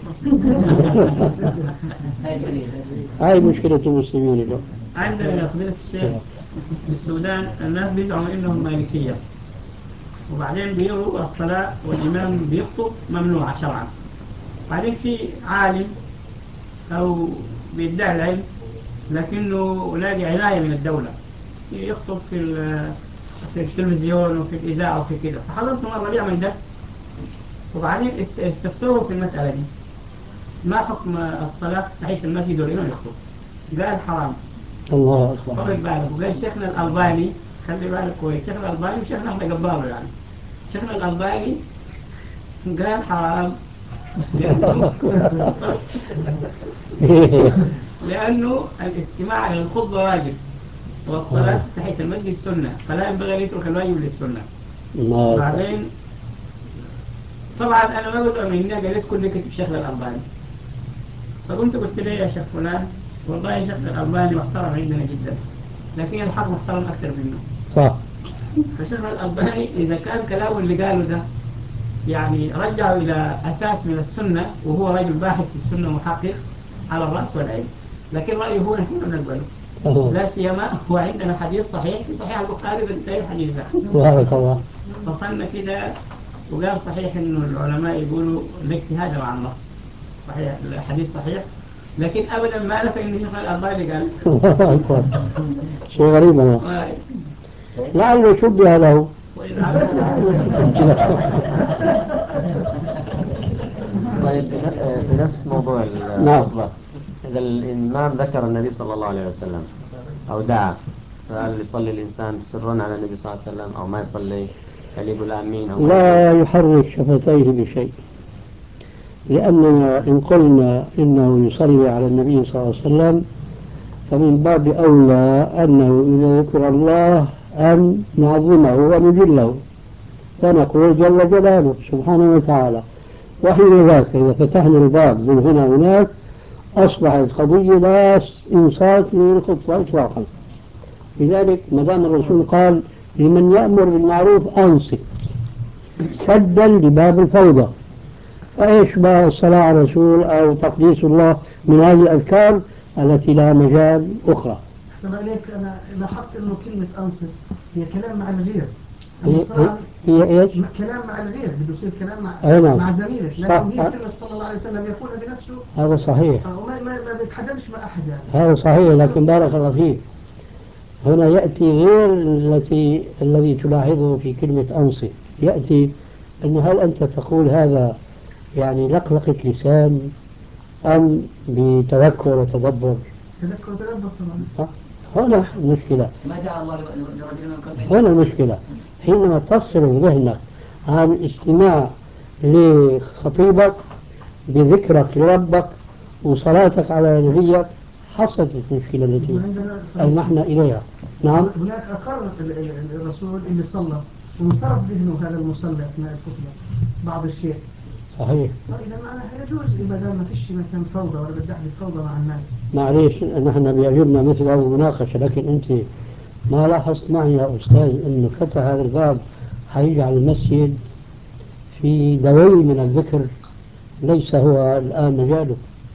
هاي مشكلة المسلمين اليوم. عندنا فضيلة الشيخ في السودان الناس بيزعموا إنهم مالكية وبعدين بيقولوا الصلاة والإمام بيخطب ممنوعة شرعا. بعدين في عالم أو بيدعي العلم لكنه لاقي عناية من الدولة يخطب في في التلفزيون وفي الإذاعة وفي كده. فحضرت مرة بيعمل درس وبعدين استفتوه في المسألة دي ما حكم الصلاة تحية المسجد والإمام يخطب؟ قال حرام. الله أكبر. طبق بالك. وقال شيخنا الألباني خلي بالك كويس، شيخنا الألباني وشيخنا احنا قباله يعني. شيخنا الألباني قال حرام لأنه, لأنه الاستماع إلى الخطبة واجب والصلاة تحية المسجد سنة فلا ينبغي أن يترك الواجب للسنة. بعدين طبعا أنا ما بدأ من هنا قالت كل كتب شيخنا الألباني فقمت قلت لي يا شيخ فلان والله شيخنا الألباني محترم عندنا جدا لكن الحق محترم أكثر منه. صح. فشيخنا الألباني إذا كان كلامه اللي قاله ده يعني رجعوا إلى أساس من السنة وهو رجل باحث في السنة محقق على الرأس والعين، لكن رأيه هو نحن نقبله لا سيما هو عندنا حديث صحيح في صحيح البخاري بالتالي الحديث ده سبحانك الله فصلنا كده وقال صحيح إنه العلماء يقولوا الاجتهاد مع النص صحيح الحديث صحيح لكن أبدا ما نفى إن شيخ الألباني قال شيء غريب هذا لعله شبه له. طيب في نفس موضوع الخطبة إذا الإمام ذكر النبي صلى الله عليه وسلم أو دعا فهل يصلي الإنسان سرا على النبي صلى الله عليه وسلم أو ما يصلي هل يقول آمين أو لا يحرك شفتيه بشيء لأننا إن قلنا إنه يصلي على النبي صلى الله عليه وسلم فمن باب أولى أنه إذا ذكر الله أن نعظمه ونجله ونقول جل جلاله سبحانه وتعالى. وحين ذاك إذا فتحنا الباب من هنا هناك أصبحت قضية لا إنصات للخطبة إطلاقا لذلك ما دام الرسول قال لمن يأمر بالمعروف أنصت سدا لباب الفوضى، فإيش بقى الصلاة على الرسول أو تقديس الله من هذه الأذكار التي لها مجال أخرى. أحسن عليك، أنا لاحظت إنه كلمة أنصت هي كلام مع الغير. هي, هي إيش؟ كلام مع الغير، بده يصير كلام مع أيوة. مع زميلك، لكن هي كلمة صلى الله عليه وسلم يقولها بنفسه. هذا صحيح. وما ما ما بيتحدثش مع أحد يعني. هذا صحيح، لكن بارك الله فيك هنا يأتي غير التي الذي تلاحظه في كلمة أنصت، يأتي أنه هل أنت تقول هذا يعني لقلقة لسان أم بتذكر وتدبر؟ تذكر وتدبر طبعا. هنا المشكلة، ما جاء الله لرجل من قلبين. هنا المشكلة حينما تصرف ذهنك عن الاستماع لخطيبك بذكرك لربك وصلاتك على نبيك، حصلت المشكلة التي ألمحنا إليها. نعم. هناك أقر الرسول اللي صلى وانصرف ذهنه هذا المصلي أثناء الخطبة بعض الشيء. صحيح. فإذا معناها يجوز ما دام ما فيش مثلا فوضى ولا بدي أحدث فوضى مع الناس. معليش نحن بيعجبنا مثل هذه المناقشة، لكن أنت ما لاحظت معي يا أستاذ أنه فتح هذا الباب حيجعل المسجد في دوي من الذكر ليس هو الآن مجاله.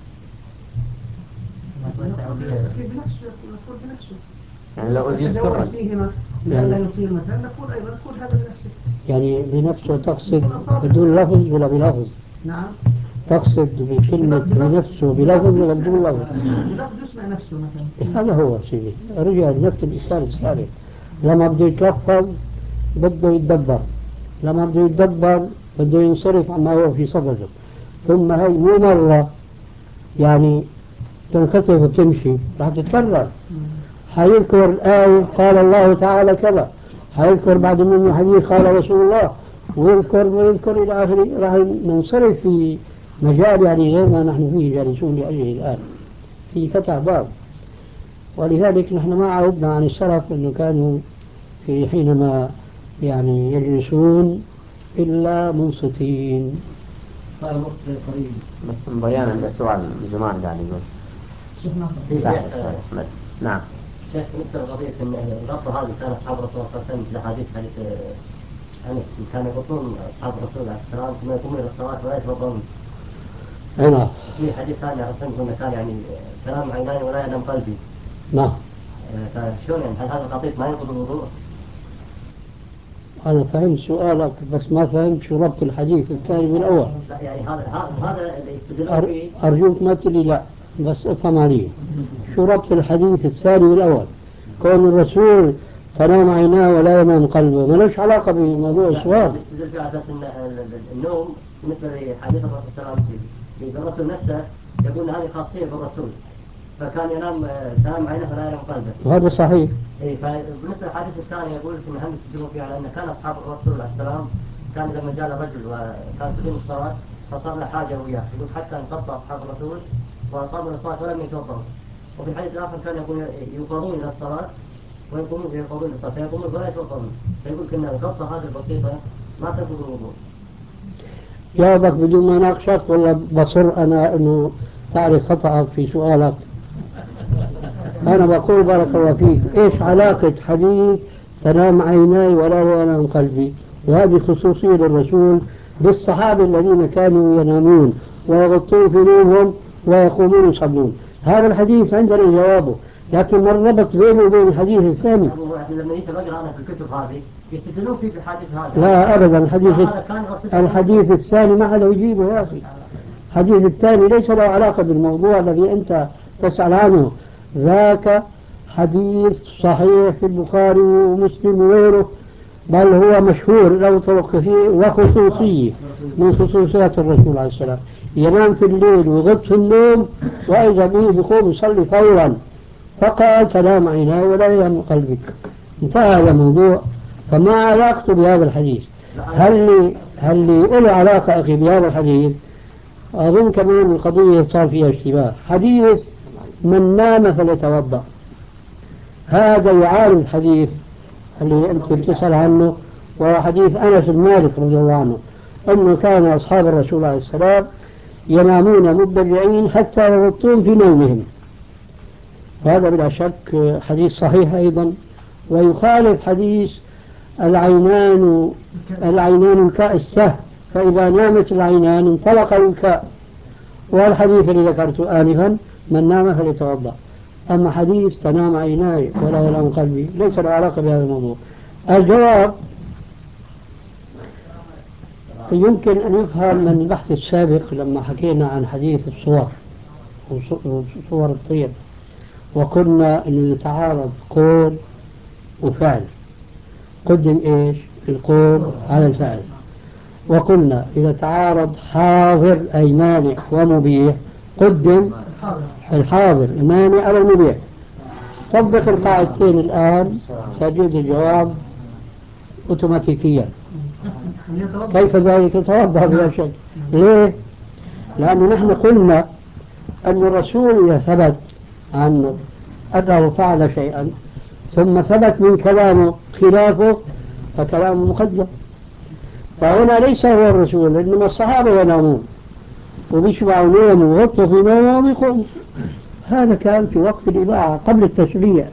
بنفسه نقول بنفسه يعني لو أتزوج فيهما لا يطيل مثلا نقول أيضا نقول هذا بنفسه. يعني بنفسه تقصد بدون لفظ ولا بلفظ؟ نعم. تقصد بكلمة بنفسه بلفظ ولا بدون لفظ؟ بلفظ يسمع نفسه مثلا. هذا هو سيدي، رجع نفس الإشكال السابق، لما بده يتلفظ بده يتدبر، لما بده يتدبر بده ينصرف عما هو في صدده، ثم هي مو مرة يعني تنخطف وتمشي، راح تتكرر. حيذكر الآية قال الله تعالى كذا، حيذكر بعد منه حديث قال رسول الله، ويذكر ويذكر إلى آخره، راح ننصرف في مجال يعني غير ما نحن فيه جالسون لأجله الآن، في فتح باب. ولذلك نحن ما عودنا عن السلف أنه كانوا في حينما يعني يجلسون إلا منصتين. صار الوقت قريب بس بيان عند سؤال الجماعة قاعد يقول. شيخ ناصر. أحمد. نعم. شيخ بالنسبة لقضية أن الغطرة هذه كان أصحاب الرسول صلى الله عليه وسلم في حديث حديث أنس كانوا يغطون أصحاب الرسول عليه السلام ثم يقومون إلى الصلاة ولا يتوضؤون. نعم. في حديث ثاني على الرسول أنه كان يعني كلام عيناي ولا ينام قلبي. نعم. فشلون يعني هل هذا الخطيب ما ينقض الوضوء؟ أنا فهمت سؤالك بس ما فهمت شو ربط الحديث الثاني بالأول. لا يعني هذا هذا اللي يستدلون فيه. أرجوك ما تقول لي لا، بس افهم علي شو ربط الحديث الثاني بالأول؟ كون الرسول تنام عيناه ولا ينام قلبه ما لهش علاقة بموضوع السؤال. يستدل في أساس أن النوم بالنسبة لحديث الرسول صلى الله عليه وسلم الرسول نفسه يقول هذه خاصية بالرسول، فكان ينام تنام عينه فلا ينام قلبه. وهذا صحيح. إيه فبالنسبة للحديث الثاني يقول إن هم يستدلون فيه على أن كان أصحاب الرسول عليه السلام كان لما جاء الرجل وكان تقيم الصلاة فصار له حاجة وياه، يقول حتى انقطع أصحاب الرسول وأقاموا الصلاة ولم يتوضؤوا. وفي الحديث الآخر كان يقول يقومون إلى الصلاة ويقومون يقومون الصلاة فيقومون ولا يتوضؤون، فيقول كنا الغطة هذه البسيطة ما تنقض الوضوء. جاوبك بدون ما ناقشك ولا بصر أنا أنه تعرف خطأك في سؤالك؟ أنا بقول بارك الله فيك إيش علاقة حديث تنام عيناي ولا ينام قلبي وهذه خصوصية للرسول بالصحابة الذين كانوا ينامون ويغطون في نومهم ويقومون يصلون؟ هذا الحديث عندنا جوابه، لكن ما الربط بينه وبين الحديث الثاني؟ لما يجي بقرأ أنا في الكتب هذه يستدلون فيه في الحديث هذا. لا أبدا، الحديث الحديث الثاني ما حدا يجيبه يا أخي. الحديث الثاني ليس له علاقة بالموضوع الذي أنت تسأل عنه، ذاك حديث صحيح في البخاري ومسلم وغيره، بل هو مشهور له طرق كثير وخصوصية من خصوصيات الرسول عليه السلام، ينام في الليل ويغط في النوم وإذا به بيقوم يصلي فورا، فقال تنام عيناي ولا ينام قلبك، انتهى هذا الموضوع. فما علاقته بهذا الحديث؟ هل لي هل لي له علاقة أخي بهذا الحديث؟ أظن كمان القضية صار فيها اشتباه. حديث من نام فليتوضأ هذا يعارض الحديث اللي أنت بتسأل عنه، وهو حديث أنس بن مالك رضي الله عنه أنه كان أصحاب الرسول عليه السلام ينامون مضطجعين حتى يغطون في نومهم، وهذا بلا شك حديث صحيح أيضا ويخالف حديث العينان العينان الكاء السهل، فإذا نامت العينان انطلق الكاء. والحديث اللي ذكرته آنفا من نام فليتوضأ. أما حديث تنام عيناي ولا ينام قلبي ليس له علاقة بهذا الموضوع. الجواب يمكن أن يفهم من البحث السابق لما حكينا عن حديث الصور وصور الطير، وقلنا أن يتعارض قول وفعل، قدم إيش القول على الفعل. وقلنا إذا تعارض حاضر أي مانع ومبيح قدم الحاضر المانع على المبيح. طبق القاعدتين الآن تجد الجواب أوتوماتيكيا. كيف ذلك؟ يتوضأ بلا شك. ليه؟ لأنه نحن قلنا أن الرسول إذا ثبت عنه أنه فعل شيئا ثم ثبت من كلامه خلافه فكلامه مقدم. فهنا ليس هو الرسول، إنما الصحابة ينامون وبيشبعوا نوم وغطوا في نوم ويقوموا. هذا كان في وقت الإباحة قبل التشريع،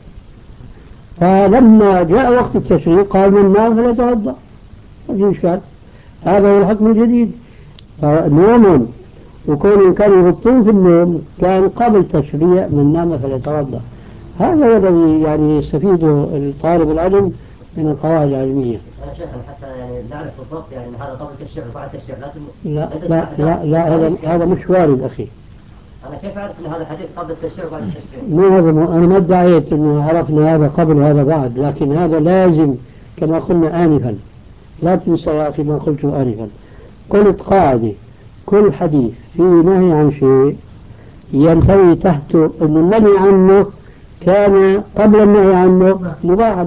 فلما جاء وقت التشريع قال من نام فلا يتوضأ. ما في إشكال، هذا هو الحكم الجديد. فنوم وكون كانوا يغطون في النوم كان قبل تشريع من نام فلا يتوضأ. هذا هو الذي يعني يستفيده الطالب العلم من القواعد العلمية. أنا شيخ حتى يعني نعرف بالضبط يعني هذا قبل التشريع وبعد التشريع لازم. لا لا لا, لا هذا هذا مش وارد أخي. أنا كيف أعرف أن هذا حديث قبل التشريع وبعد التشريع؟ مو هذا مو أنا ما ادعيت إنه عرفنا هذا قبل وهذا بعد، لكن هذا لازم كما قلنا آنفا. لا تنسى يا أخي ما قلته آنفا. قلت قاعدة كل حديث فيه نهي عن شيء ينتهي تحته أن النهي عنه كان قبل النهي عنه مباحا.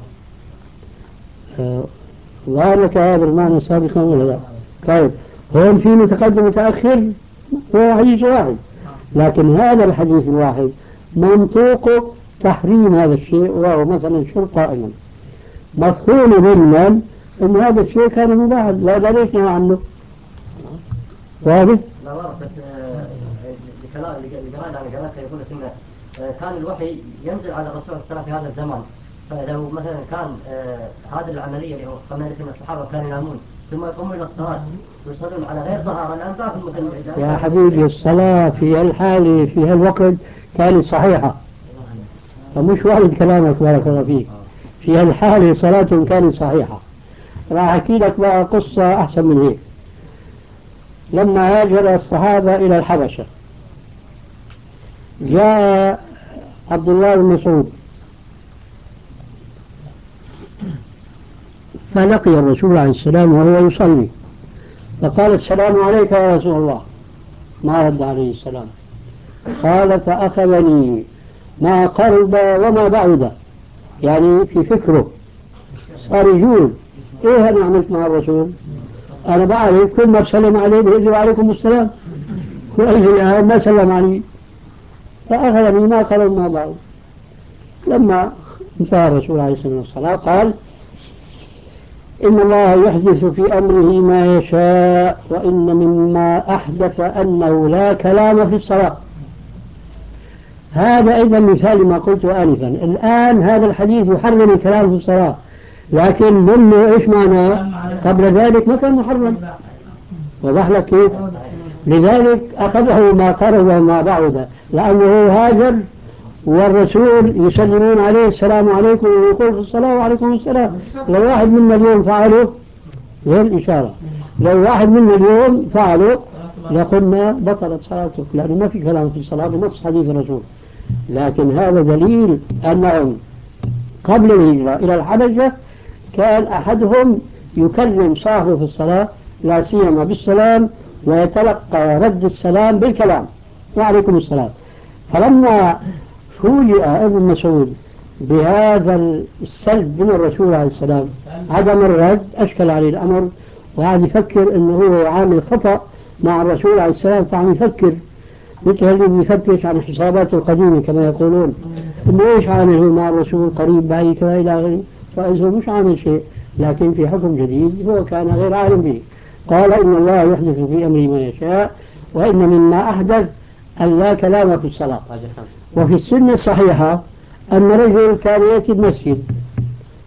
ظهر لك هذا المعنى سابقا ولا لا؟ طيب هون في متقدم متأخر هو حديث واحد، لكن هذا الحديث الواحد منطوق تحريم هذا الشيء، وهو مثلا شرب قائما. مفهوم منا أن هذا الشيء كان مباحا، لا لا ليش نهى عنه. واضح؟ لا واضح، بس الكلام اللي قرأنا عن قراءته يقول إن كان الوحي ينزل على الرسول صلى الله عليه وسلم في هذا الزمان، فلو مثلا كان هذه العملية اللي هو قلنا لكم الصحابة كانوا ينامون ثم يقومون إلى الصلاة ويصلون على غير طهارة الآن باقي المثل. يا حبيبي الصلاة في الحالة في هالوقت كانت صحيحة، فمش وارد كلامك بارك الله فيك. في هالحالة صلاة كانت صحيحة. راح أحكي لك بقى قصة أحسن من هيك. لما هاجر الصحابة إلى الحبشة جاء عبد الله بن مسعود فلقي الرسول عليه السلام وهو يصلي، فقال السلام عليك يا رسول الله، ما رد عليه السلام. قال فأخذني ما قرب وما بعد، يعني في فكره صار يقول ايه انا عملت مع الرسول؟ انا بعرف كل ما سلم عليه بيقول عليكم السلام، وإذا الآن ما سلم عليه. فأخذني ما قرب وما بعد. لما انتهى الرسول عليه الصلاة والسلام قال إن الله يحدث في أمره ما يشاء، وإن مما أحدث أنه لا كلام في الصلاة. هذا أيضا مثال ما قلت آنفا. الآن هذا الحديث يحرم الكلام في الصلاة، لكن منه إيش معناه؟ قبل ذلك ما كان محرم. وضح لك كيف؟ لذلك أخذه ما قرب وما بعد، لأنه هاجر والرسول يسلمون عليه السلام عليكم ويقول في الصلاة وعليكم السلام. لو واحد منا اليوم فعله غير الإشارة، لو واحد منا اليوم فعله لقلنا بطلت صلاتك، لأنه ما في كلام في الصلاة بنص حديث الرسول. لكن هذا دليل أنهم قبل الهجرة إلى الحبشة كان أحدهم يكلم صاحبه في الصلاة لا سيما بالسلام، ويتلقى رد السلام بالكلام وعليكم السلام. فلما فوجئ ابن مسعود بهذا السلب من الرسول عليه السلام عدم الرد أشكل عليه الأمر، وقعد يفكر أنه هو عامل خطأ مع الرسول عليه السلام، فعم يفكر مثل اللي يفتش عن حساباته القديمة كما يقولون، إنه إيش عامل هو مع الرسول قريب بعيد كذا إلى آخره، فإذا مش عامل شيء، لكن في حكم جديد هو كان غير عالم به. قال إن الله يحدث في أمره ما يشاء، وإن مما أحدث أن لا كلام في الصلاة. وفي السنة الصحيحة أن رجل كان يأتي المسجد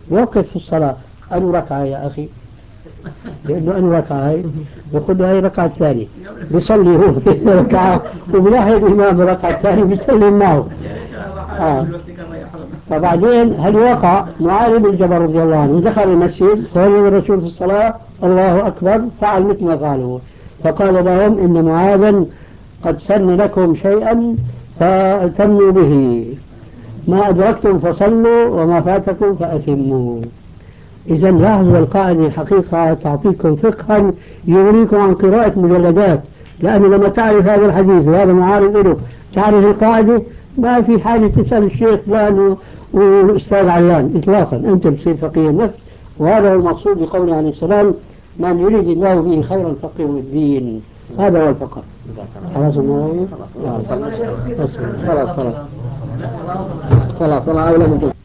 وقف في الصلاة أنو ركعة يا أخي، لأنه أنو ركعة هاي يقول له هاي ركعة ثانية، بيصلي هو ركعة وبلاحظ الإمام الركعة الثانية بيسلم معه. آه. فبعدين هل وقع معاذ بن جبل رضي الله عنه دخل المسجد فوجد الرسول في الصلاة الله أكبر فعل مثل ما فعله، فقال لهم إن معاذا قد سن لكم شيئا فأتموا به، ما أدركتم فصلوا وما فاتكم فأتموا. إذا لاحظوا القاعدة الحقيقة تعطيكم فقها يغنيكم عن قراءة مجلدات، لأنه لما تعرف هذا الحديث وهذا معارض له تعرف القاعدة ما في حاجة تسأل الشيخ فلان والأستاذ علان إطلاقا، أنت بتصير فقيه النفس. وهذا هو المقصود بقوله عليه السلام من يريد الله به خيرا فقهه الدين، هذا هو الفقه. خلاص خلاص خلاص خلاص خلاص خلاص